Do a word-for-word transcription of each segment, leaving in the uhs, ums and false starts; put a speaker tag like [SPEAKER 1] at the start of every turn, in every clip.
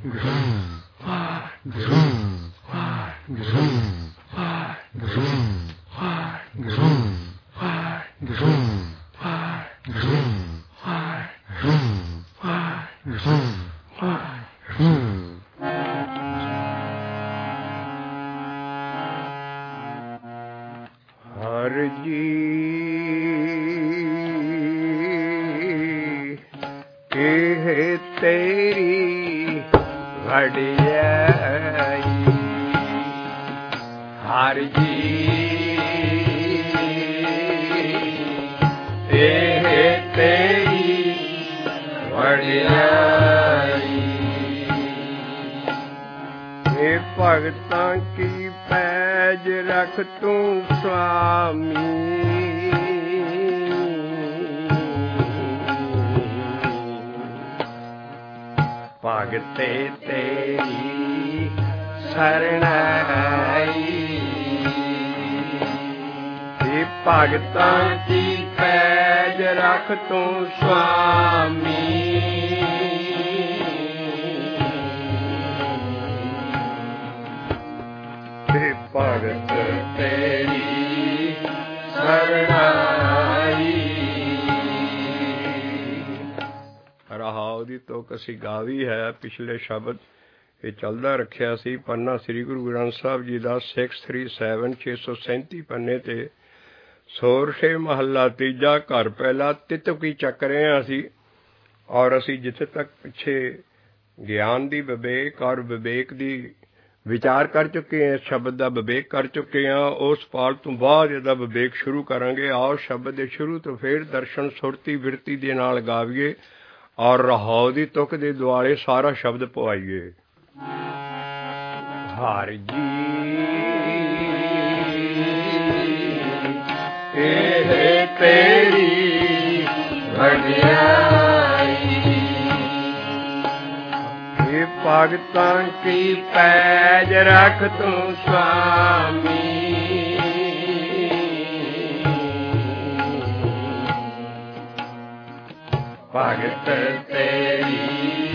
[SPEAKER 1] पिछले शब्द ये चलदा रखिया सी पन्ना श्री गुरु ग्रंथ साहब जी का सिक्स थ्री सैवन छे सौ सैंती पन्ने ते सोरठे महला तीजा घर पहला तितकी चक रहे हैं असी और असी जिथे तक पिछे ज्ञान दी विवेक और विवेक दी विचार कर चुके हैं, शब्द का विवेक कर चुके हैं। उस पाल तो बाद इहदा विवेक शुरू करांगे। आओ शब्द के शुरू तो फिर दर्शन सुरती बिरती दे नाल गावीए और रहाउ दी तुक दे दुआले सारा शब्द पवाइए। हर जी ए तेरी वडियाई, हे भगतां की पैज रख तू स्वामी। भगत तेरी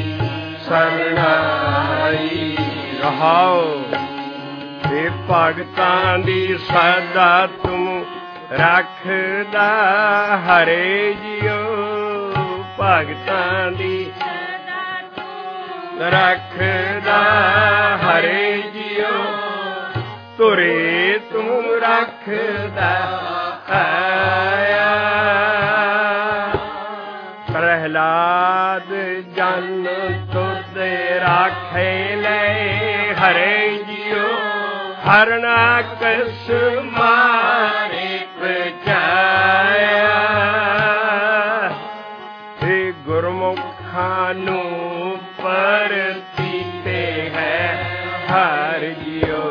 [SPEAKER 1] शरणाई रहाओ, हे भगतां दी सदा तुम रखदा हरे जियो। भगतां दी रखदा हरे जियो, तुरे तुम रखदा आया। प्रहलाद जन तुद राखे ले हरे जियो, हरनाकस मारे बचाया। हे गुरमुखानू परतीते है हर जियो,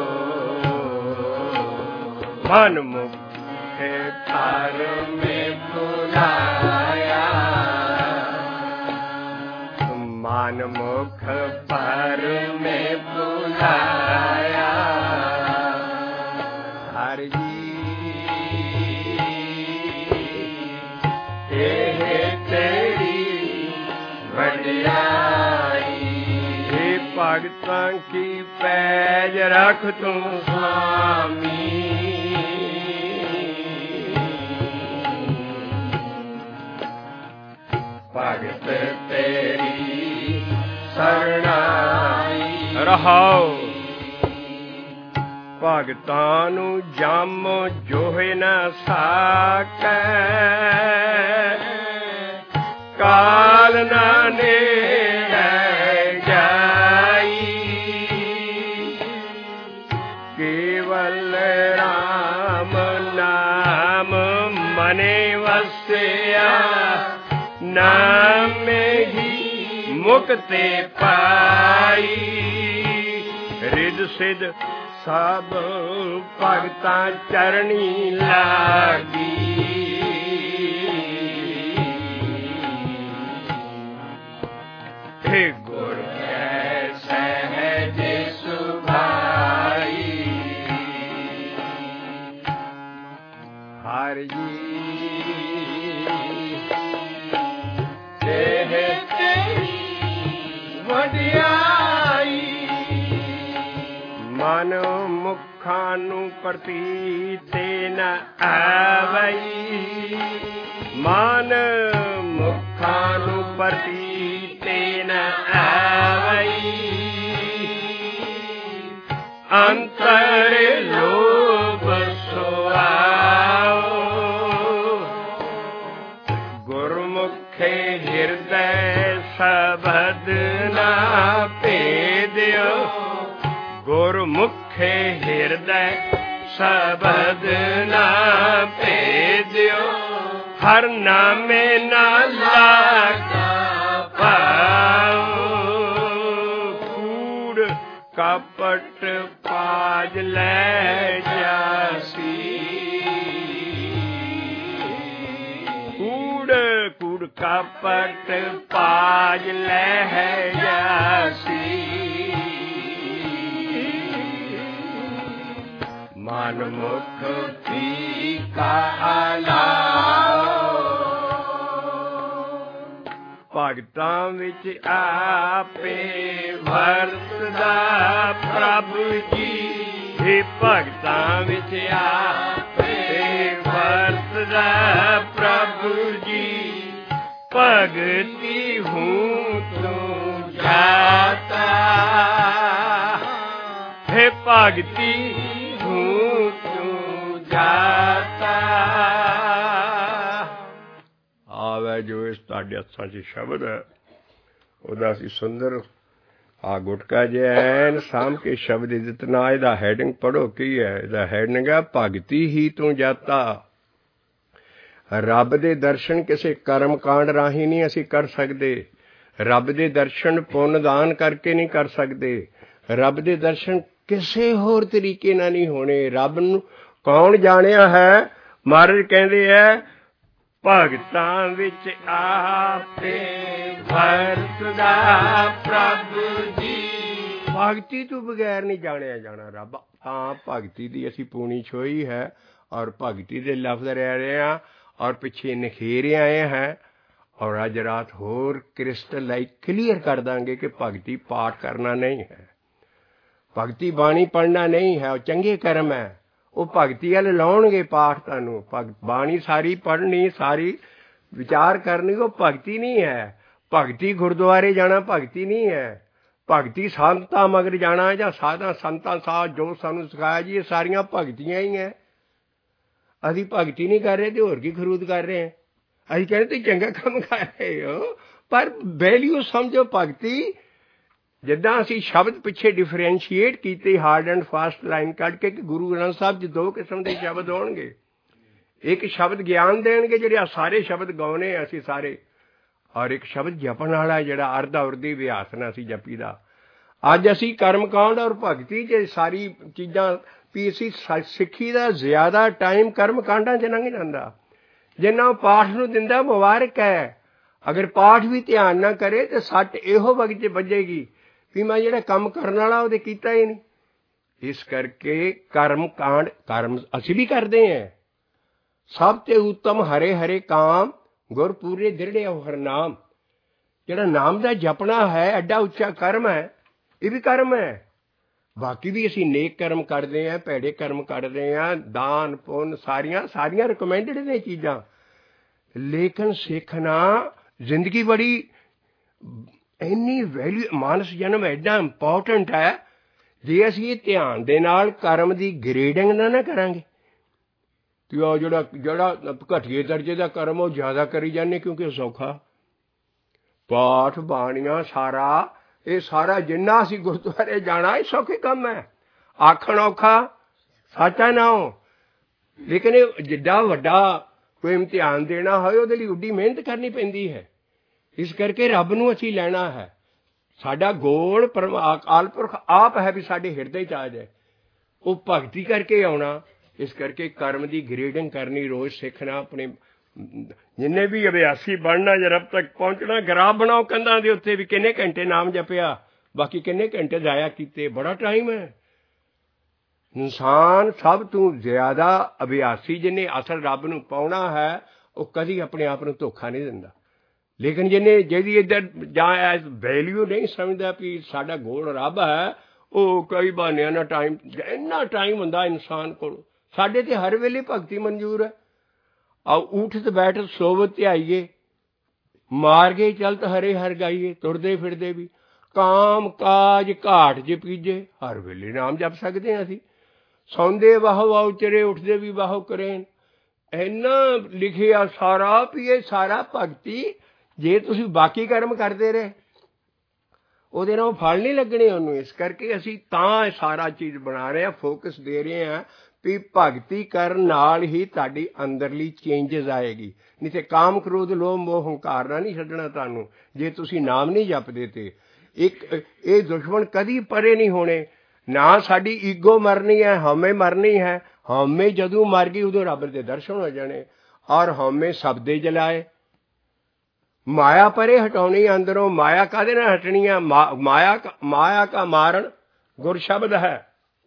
[SPEAKER 1] मन मुखे पर में बुलाया। मन मुख पर में बुलाया हर जी। हे तेरी वडियाई, हे भगतां की पैज रख तू स्वामी। भगत तेरी शरणाई रहाओ, भगतां नू जम जोहे न साकै। काल ना नेड़े जाई, केवल राम नाम मने वसिया। नाम ही मुक्ति पाई, रिद सिद सब भगतां चरणी लागी। हे गुर कै सहज सुभाई, हर जी तेरी वडियाई। ਮੁਖਾਂ ਨੂੰ ਪ੍ਰਤੀਤੇ ਨ ਆਵਈ, ਮਨ ਮੁਖਾਂ ਨੂੰ ਪ੍ਰਤੀਤੇ ਨ ਆਵਈ, ਅੰਤਰ ਲੋਭ ਸੁਆਓ, ਗੁਰਮੁਖੇ ਹਿਰਦੈ ਸ਼ਬਦ ਨਾ ਭੇਦਿਓ, ਗੁਰਮੁਖੇ ਹਿਰਦੈ ਸ਼ਬਦ ਨਾ ਭੇਦਿਓ, ਹਰ ਨਾਮੇ ਨਾਲ ਲਾਗਾ ਪਾਓ, ਕੂੜ ਕਪਟ ਪਾਜ ਲੈ ਜਾਸੀ, ਕੂੜ ਕੂੜ ਕਪਟ ਪਾਜ ਲੈ ਜਾਸੀ, ਮਨ ਮੁਖ ਫੀਕਾ ਲਾਓ, ਭਗਤਾਂ ਵਿੱਚ ਆਪੇ ਵਰਤਦਾ ਪ੍ਰਭੂ ਜੀ, हे ਭਗਤਾਂ ਵਿੱਚ ਆਪੇ ਵਰਤਦਾ ਪ੍ਰਭੂ ਜੀ, ਭਗਤੀ ਹੂੰ ਤੂੰ ਜਾਤਾ, हे ਭਗਤੀ ਹੂੰ ਤੂੰ ਜਾਤਾ, ਆਵੇ ਜੋ ਇਸ ਤੁਹਾਡੇ ਹੱਥਾਂ 'ਚ ਸ਼ਬਦ ਹੈ ਉਹਦਾ ਅਸੀਂ ਸੁੰਦਰ ਆ ਗੁਟਕਾ ਜਿਹਾ ਐਨ ਸਾਂਭ ਕੇ ਸ਼ਬਦ ਜਿਤਨਾ ਇਹਦਾ ਹੈਡਿੰਗ ਪੜ੍ਹੋ ਕੀ ਹੈ, ਇਹਦਾ ਹੈਡਿੰਗ ਹੈ ਭਗਤੀ ਹੀ ਤੂੰ ਜਾਤਾ। ਰੱਬ ਦੇ ਦਰਸ਼ਨ ਕਿਸੇ ਕਰਮ ਕਾਂਡ ਰਾਹੀਂ ਨਹੀਂ ਅਸੀਂ ਕਰ ਸਕਦੇ, ਰੱਬ ਦੇ ਦਰਸ਼ਨ ਪੁੰਨ ਦਾਨ ਕਰਕੇ ਨਹੀਂ ਕਰ ਸਕਦੇ, ਰੱਬ ਦੇ ਦਰਸ਼ਨ ਕਿਸੇ ਹੋਰ ਤਰੀਕੇ ਨਾਲ ਨਹੀਂ ਹੋਣੇ। ਰੱਬ ਨੂੰ ਕੌਣ ਜਾਣਿਆ ਹੈ? ਮਹਾਰਾਜ ਕਹਿੰਦੇ ਹੈ ਭਗਤਾਂ ਵਿੱਚ ਆਪੇ ਵਰਤਦਾ ਪ੍ਰਭੂ ਜੀ, ਭਗਤੀ ਤੋਂ ਬਗੈਰ ਨਹੀਂ ਜਾਣਿਆ ਜਾਣਾ ਰੱਬ। ਤਾਂ ਭਗਤੀ ਦੀ ਅਸੀਂ ਪੂਣੀ ਛੋਈ ਹੈ ਔਰ ਭਗਤੀ ਦੇ ਲਫ਼ਜ਼ ਰਹਿ ਰਹੇ ਹਾਂ ਔਰ ਪਿੱਛੇ ਨਿਖੇਰੇ ਆਏ ਹੈ ਔਰ ਅੱਜ ਰਾਤ ਹੋਰ ਕ੍ਰਿਸਟਲਾਈਕ ਕਲੀਅਰ ਕਰ ਦਾਂਗੇ ਕਿ ਭਗਤੀ ਪਾਠ ਕਰਨਾ ਨਹੀਂ ਹੈ, ਭਗਤੀ ਬਾਣੀ ਪੜ੍ਹਨਾ ਨਹੀਂ ਹੈ, ਉਹ ਚੰਗੇ ਕਰਮ ਹੈ, ਉਹ ਭਗਤੀ ਵੱਲ ਲਾਉਣਗੇ ਪਾਠ ਤੁਹਾਨੂੰ। ਭਗ ਬਾਣੀ ਸਾਰੀ ਪੜ੍ਹਨੀ, ਸਾਰੀ ਵਿਚਾਰ ਕਰਨੀ, ਉਹ ਭਗਤੀ ਨਹੀਂ ਹੈ। ਭਗਤੀ ਗੁਰਦੁਆਰੇ ਜਾਣਾ ਭਗਤੀ ਨਹੀਂ ਹੈ, ਭਗਤੀ ਸੰਤਾਂ ਮਗਰ ਜਾਣਾ ਜਾਂ ਸਾਧਾਂ ਸੰਤਾਂ ਸਾਥ ਜੋ ਸਾਨੂੰ ਸਿਖਾਇਆ ਜੀ ਇਹ ਸਾਰੀਆਂ ਭਗਤੀਆਂ ਹੀ ਹੈ। ਅਸੀਂ ਭਗਤੀ ਨਹੀਂ ਕਰ ਰਹੇ ਤੇ ਹੋਰ ਕੀ ਖਰੂਦ ਕਰ ਰਹੇ ਹਾਂ? ਅਸੀਂ ਕਹਿੰਦੇ ਤੁਸੀਂ ਚੰਗਾ ਕੰਮ ਕਰ ਰਹੇ ਹੋ ਪਰ ਵੈਲਿਊ ਸਮਝੋ। ਭਗਤੀ ਜਿੱਦਾਂ ਅਸੀਂ ਸ਼ਬਦ ਪਿੱਛੇ ਡਿਫਰੈਂਸ਼ੀਏਟ ਕੀਤੇ ਹਾਰਡ ਐਂਡ ਫਾਸਟ ਲਾਈਨ ਕੱਢ ਕੇ ਕਿ ਗੁਰੂ ਗ੍ਰੰਥ ਸਾਹਿਬ 'ਚ ਦੋ ਕਿਸਮ ਦੇ ਸ਼ਬਦ ਹੋਣਗੇ, ਇੱਕ ਸ਼ਬਦ ਗਿਆਨ ਦੇਣਗੇ ਜਿਹੜੇ ਆ ਸਾਰੇ ਸ਼ਬਦ ਗਾਉਣੇ ਅਸੀਂ ਸਾਰੇ, ਔਰ ਇੱਕ ਸ਼ਬਦ ਜਪਣ ਵਾਲਾ ਜਿਹੜਾ ਅਰਧ ਅਵਰਦੀ ਅਭਿਆਸ ਨਾਲ ਅਸੀਂ ਜਪੀ ਦਾ। ਅੱਜ ਅਸੀਂ ਕਰਮਕਾਂਡ ਔਰ ਭਗਤੀ 'ਚ ਸਾਰੀ ਚੀਜ਼ਾਂ ਵੀ ਅਸੀਂ ਸਿੱਖੀ ਦਾ ਜ਼ਿਆਦਾ ਟਾਈਮ ਕਰਮ ਕਾਂਡਾਂ 'ਚ ਲੰਘ ਜਾਂਦਾ। ਜਿੰਨਾ ਪਾਠ ਨੂੰ ਦਿੰਦਾ ਮੁਬਾਰਕ ਹੈ, ਅਗਰ ਪਾਠ ਵੀ ਧਿਆਨ ਨਾ ਕਰੇ ਤਾਂ ਸੱਟ ਇਹੋ ਵਕਤ 'ਚ ਵੱਜੇਗੀ ਵੀ ਮੈਂ ਜਿਹੜਾ ਕੰਮ ਕਰਨ ਵਾਲਾ ਉਹਦੇ ਕੀਤਾ ਹੀ ਨਹੀਂ। ਇਸ ਕਰਕੇ ਕਰਮ ਕਾਂਡ ਕਰਮ ਅਸੀਂ ਵੀ ਕਰਦੇ ਹਾਂ। ਸਭ ਤੇ ਉੱਤਮ ਹਰੇ ਹਰੇ ਕਾਮ ਗੁਰ ਪੂਰੇ ਦ੍ਰਿੜੇ ਹਰਨਾਮ, ਜਿਹੜਾ ਨਾਮ ਦਾ ਜਪਣਾ ਹੈ ਐਡਾ ਉੱਚਾ ਕਰਮ ਹੈ, ਇਹ ਵੀ ਕਰਮ ਹੈ। ਬਾਕੀ ਵੀ ਅਸੀਂ ਨੇਕ ਕਰਮ ਕਰਦੇ ਹਾਂ, ਭੈੜੇ ਕਰਮ ਕਰਦੇ ਹਾਂ, ਦਾਨ ਪੁੰਨ ਸਾਰੀਆਂ ਸਾਰੀਆਂ ਰਿਕਮੈਂਡਡ ਨੇ ਚੀਜ਼ਾਂ, ਲੇਕਿਨ ਸਿੱਖਣਾ ਜ਼ਿੰਦਗੀ ਬੜੀ ਇੰਨੀ ਵੈਲਿਊ ਮਾਨਸ ਜਨਮ ਐਡਾ ਇੰਪੋਰਟੈਂਟ ਹੈ। ਜੇ ਅਸੀਂ ਇਹ ਧਿਆਨ ਦੇ ਨਾਲ ਕਰਮ ਦੀ ਗ੍ਰੇਡਿੰਗ ਨਾ ਨਾ ਕਰਾਂਗੇ ਤੇ ਉਹ ਜਿਹੜਾ ਜਿਹੜਾ ਘਟੀਏ ਦਰਜੇ ਦਾ ਕਰਮ ਉਹ ਜ਼ਿਆਦਾ ਕਰੀ ਜਾਂਦੇ ਕਿਉਂਕਿ ਸੌਖਾ। ਪਾਠ ਬਾਣੀਆਂ ਸਾਰਾ ਇਹ ਸਾਰਾ ਜਿੰਨਾ ਅਸੀਂ ਗੁਰਦੁਆਰੇ ਜਾਣਾ ਇਹ ਸੌਖੇ ਕੰਮ ਹੈ। ਆਖਣ ਔਖਾ ਸੱਚਾ ਨਾ ਹੋ, ਲੇਕਿਨ ਇਹ ਜਿੱਡਾ ਵੱਡਾ ਕੋਈ ਇਮਤਿਹਾਨ ਦੇਣਾ ਹੋਏ ਉਹਦੇ ਲਈ ਉੱਡੀ ਮਿਹਨਤ ਕਰਨੀ ਪੈਂਦੀ ਹੈ। ਇਸ ਕਰਕੇ ਰੱਬ ਨੂੰ ਅਸੀਂ ਲੈਣਾ ਹੈ। ਸਾਡਾ ਗੋਲ ਅਕਾਲ ਪੁਰਖ ਆਪ ਹੈ ਵੀ ਸਾਡੇ ਹਿਰਦੇ 'ਚ ਆ ਜਾਏ, ਉਹ ਭਗਤੀ ਕਰਕੇ ਆਉਣਾ। ਇਸ ਕਰਕੇ ਕਰਮ ਦੀ ਗ੍ਰੇਡਿੰਗ ਕਰਨੀ, ਰੋਜ਼ ਸਿੱਖਣਾ, ਆਪਣੇ ਜਿੰਨੇ ਵੀ ਅਭਿਆਸੀ ਬਣਨਾ ਜਾਂ ਰੱਬ ਤੱਕ ਪਹੁੰਚਣਾ। ਗਰਾਬ ਬਣਾਓ ਕੰਧਾਂ ਦੇ ਉੱਤੇ ਵੀ ਕਿੰਨੇ ਘੰਟੇ ਨਾਮ ਜਪਿਆ, ਬਾਕੀ ਕਿੰਨੇ ਘੰਟੇ ਜ਼ਾਇਆ ਕੀਤੇ, ਬੜਾ ਟਾਈਮ ਹੈ। ਇਨਸਾਨ ਸਭ ਤੋਂ ਜ਼ਿਆਦਾ ਅਭਿਆਸੀ ਜਿਹਨੇ ਅਸਲ ਰੱਬ ਨੂੰ ਪਾਉਣਾ ਹੈ ਉਹ ਕਦੀ ਆਪਣੇ ਆਪ ਨੂੰ ਧੋਖਾ ਨਹੀਂ ਦਿੰਦਾ। ਲੇਕਿਨ ਜਿਹਨੇ ਜਿਹਦੀ ਇੱਧਰ ਜਾਂ ਵੈਲਿਊ ਨਹੀਂ ਸਮਝਦਾ ਵੀ ਸਾਡਾ ਗੋਲ ਰੱਬ ਹੈ, ਉਹ ਕਈ ਬਹਾਨਿਆਂ ਨਾਲ ਟਾਈਮ, ਇੰਨਾ ਟਾਈਮ ਹੁੰਦਾ ਇਨਸਾਨ ਕੋਲ। ਸਾਡੇ ਤੇ ਹਰ ਵੇਲੇ ਭਗਤੀ ਮਨਜ਼ੂਰ ਹੈ। ਆਓ ਊਠਤ ਬੈਠ ਸੋਵਤ ਤੇ ਆਈਏ, ਮਾਰ ਗਏ ਚਲਤ ਹਰੇ ਹਰ ਗਾਈਏ। ਤੁਰਦੇ ਫਿਰਦੇ ਵੀ ਕਾਮ ਕਾਜ ਘਾਟ ਜੇ ਪੀਜੇ, ਹਰ ਵੇਲੇ ਨਾਮ ਜਪ ਸਕਦੇ ਹਾਂ ਅਸੀਂ। ਸੌਂਦੇ ਵਾਹੋ ਆਓ ਚਰੇ, ਉੱਠਦੇ ਵੀ ਵਾਹੋ ਕਰੇਨ। ਇੰਨਾ ਲਿਖਿਆ ਸਾਰਾ ਵੀ ਇਹ ਸਾਰਾ ਭਗਤੀ। ਜੇ ਤੁਸੀਂ ਬਾਕੀ ਕਰਮ ਕਰਦੇ ਰਹੇ ਉਹਦੇ ਨਾਲ ਫਲ ਨਹੀਂ ਲੱਗਣੇ ਉਹਨੂੰ। ਇਸ ਕਰਕੇ ਅਸੀਂ ਤਾਂ ਇਹ ਸਾਰਾ ਚੀਜ਼ ਬਣਾ ਰਹੇ ਹਾਂ, ਫੋਕਸ ਦੇ ਰਹੇ ਹਾਂ ਵੀ ਭਗਤੀ ਕਰਨ ਨਾਲ ਹੀ ਤੁਹਾਡੀ ਅੰਦਰਲੀ ਚੇਂਜਿਸ ਆਏਗੀ। ਨਹੀਂ ਤੇ ਕਾਮ ਕ੍ਰੋਧ ਲੋਭ ਮੋਹ ਹੰਕਾਰ ਨਾਲ ਨਹੀਂ ਛੱਡਣਾ ਤੁਹਾਨੂੰ, ਜੇ ਤੁਸੀਂ ਨਾਮ ਨਹੀਂ ਜਪਦੇ। ਤੇ ਇੱਕ ਇਹ ਦੁਸ਼ਮਣ ਕਦੀ ਪਰੇ ਨਹੀਂ ਹੋਣੇ। ਨਾ ਸਾਡੀ ਈਗੋ ਮਰਨੀ ਹੈ, ਹਉਮੈ ਮਰਨੀ ਹੈ। ਹਉਮੈ ਜਦੋਂ ਮਰ ਗਈ ਉਦੋਂ ਰੱਬ ਦੇ ਦਰਸ਼ਨ ਹੋ ਜਾਣੇ। ਔਰ ਹਉਮੈ ਸ਼ਬਦੇ ਜਲਾਏ, ਮਾਇਆ ਪਰੇ ਹਟਾਉਣੀ ਅੰਦਰੋਂ। ਮਾਇਆ ਕਾਹਦੇ ਨਾਲ ਹਟਣੀ ਹੈ? ਮਾਇਆ ਮਾਇਆ ਕਾ ਮਾਰਨ ਗੁਰ ਸ਼ਬਦ ਹੈ।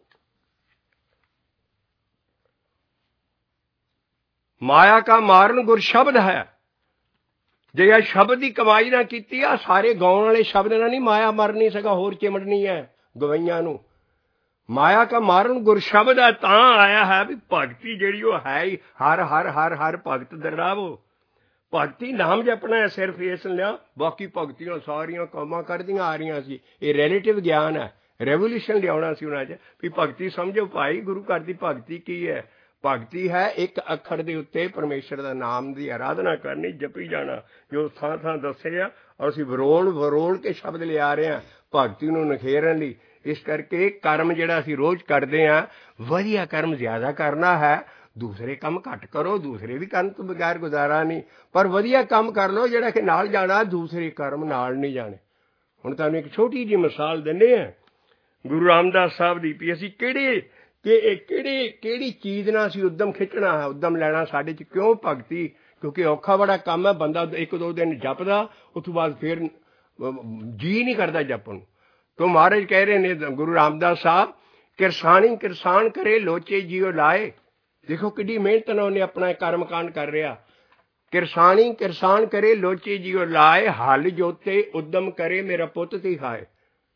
[SPEAKER 1] ਮਾਇਆ ਕਾ ਮਾਰਨ ਗੁਰ ਸ਼ਬਦ ਹੈ। ਜੇ ਇਹ ਸ਼ਬਦ ਦੀ ਕਮਾਈ ਨਾ ਕੀਤੀ ਆ, ਸਾਰੇ ਗਾਉਣ ਵਾਲੇ ਸ਼ਬਦ ਨਾਲ ਨਹੀਂ ਮਾਇਆ ਮਰ ਨਹੀਂ ਸਕਾ, ਹੋਰ ਚਿਮੜਨੀ ਹੈ ਗਵਈਆਂ ਨੂੰ। ਮਾਇਆ ਕਾ ਮਾਰਨ ਗੁਰ ਸ਼ਬਦ ਹੈ। ਤਾਂ ਆਇਆ ਹੈ ਵੀ ਭਗਤੀ ਜਿਹੜੀ ਉਹ ਹੈ ਹੀ ਹਰ ਹਰ ਹਰ ਹਰ ਭਗਤ ਦਰੜਾਵੋ। ਭਗਤੀ ਨਾਮ ਜਪਣਾ ਹੈ ਸਿਰਫ ਇਸ ਲਿਆ। ਬਾਕੀ ਭਗਤੀਆਂ ਸਾਰੀਆਂ ਕੌਮਾਂ ਕਰਦੀਆਂ ਆ ਰਹੀਆਂ ਸੀ। ਇਹ ਰਿਲੇਟਿਵ ਗਿਆਨ ਹੈ। ਰੈਵੋਲੂਸ਼ਨ ਲਿਆਉਣਾ ਸੀ ਉਹਨਾਂ 'ਚ ਵੀ ਭਗਤੀ ਸਮਝੋ ਭਾਈ। ਗੁਰੂ ਘਰ ਦੀ ਭਗਤੀ ਕੀ ਹੈ? ਭਗਤੀ ਹੈ ਇੱਕ ਅੱਖਰ ਦੇ ਉੱਤੇ ਪਰਮੇਸ਼ਰ ਦਾ ਨਾਮ ਦੀ ਆਰਾਧਨਾ ਕਰਨੀ, ਜਪੀ ਜਾਣਾ। ਜੋ ਥਾਂ ਥਾਂ ਦੱਸਿਆ ਅਸੀਂ ਵਰੋਲ ਵਰੋਲ ਕੇ ਸ਼ਬਦ ਲਿਆ ਰਹੇ ਹਾਂ ਭਗਤੀ ਨੂੰ ਨਿਖੇਰਨ ਲਈ। ਇਸ ਕਰਕੇ ਕਰਮ ਜਿਹੜਾ ਅਸੀਂ ਰੋਜ਼ ਕਰਦੇ ਹਾਂ, ਵਧੀਆ ਕਰਮ ਜ਼ਿਆਦਾ ਕਰਨਾ ਹੈ। ਦੂਸਰੇ ਕੰਮ ਘੱਟ ਕਰੋ। ਦੂਸਰੇ ਵੀ ਕਰਨ ਤੋਂ ਬਗੈਰ ਗੁਜ਼ਾਰਾ ਨਹੀਂ, ਪਰ ਵਧੀਆ ਕੰਮ ਕਰ ਲਓ ਜਿਹੜਾ ਕਿ ਨਾਲ ਜਾਣਾ, ਦੂਸਰੇ ਕਰਮ ਨਾਲ ਨਹੀਂ ਜਾਣੇ। ਹੁਣ ਤੁਹਾਨੂੰ ਇੱਕ ਛੋਟੀ ਜਿਹੀ ਮਿਸਾਲ ਦਿੰਦੇ ਹਾਂ ਗੁਰੂ ਰਾਮਦਾਸ ਸਾਹਿਬ ਦੀ ਵੀ ਅਸੀਂ ਕਿਹੜੇ ਕਿ ਕਿਹੜੇ ਕਿਹੜੀ ਚੀਜ਼ ਨਾਲ ਅਸੀਂ ਉੱਦਮ ਖਿੱਚਣਾ ਹੈ, ਉੱਦਮ ਲੈਣਾ ਸਾਡੇ 'ਚ ਕਿਉਂ ਭਗਤੀ? ਕਿਉਂਕਿ ਔਖਾ ਬੜਾ ਕੰਮ ਹੈ। ਬੰਦਾ ਇੱਕ ਦੋ ਦਿਨ ਜਪਦਾ, ਉਸ ਤੋਂ ਬਾਅਦ ਫਿਰ ਜੀ ਨਹੀਂ ਕਰਦਾ ਜਪਣ ਨੂੰ। तो महाराज कह रहे ने गुरु रामदास साहब, किरसानी किरसान करे लोचे जियो लाए। देखो किड्डी मेहनत नाल उन्हें अपना कर्म कांड कर रहा। किरसानी किरसान करे लोचे जियो लाए, हल जोते उद्यम करे मेरा पुत ती खाए।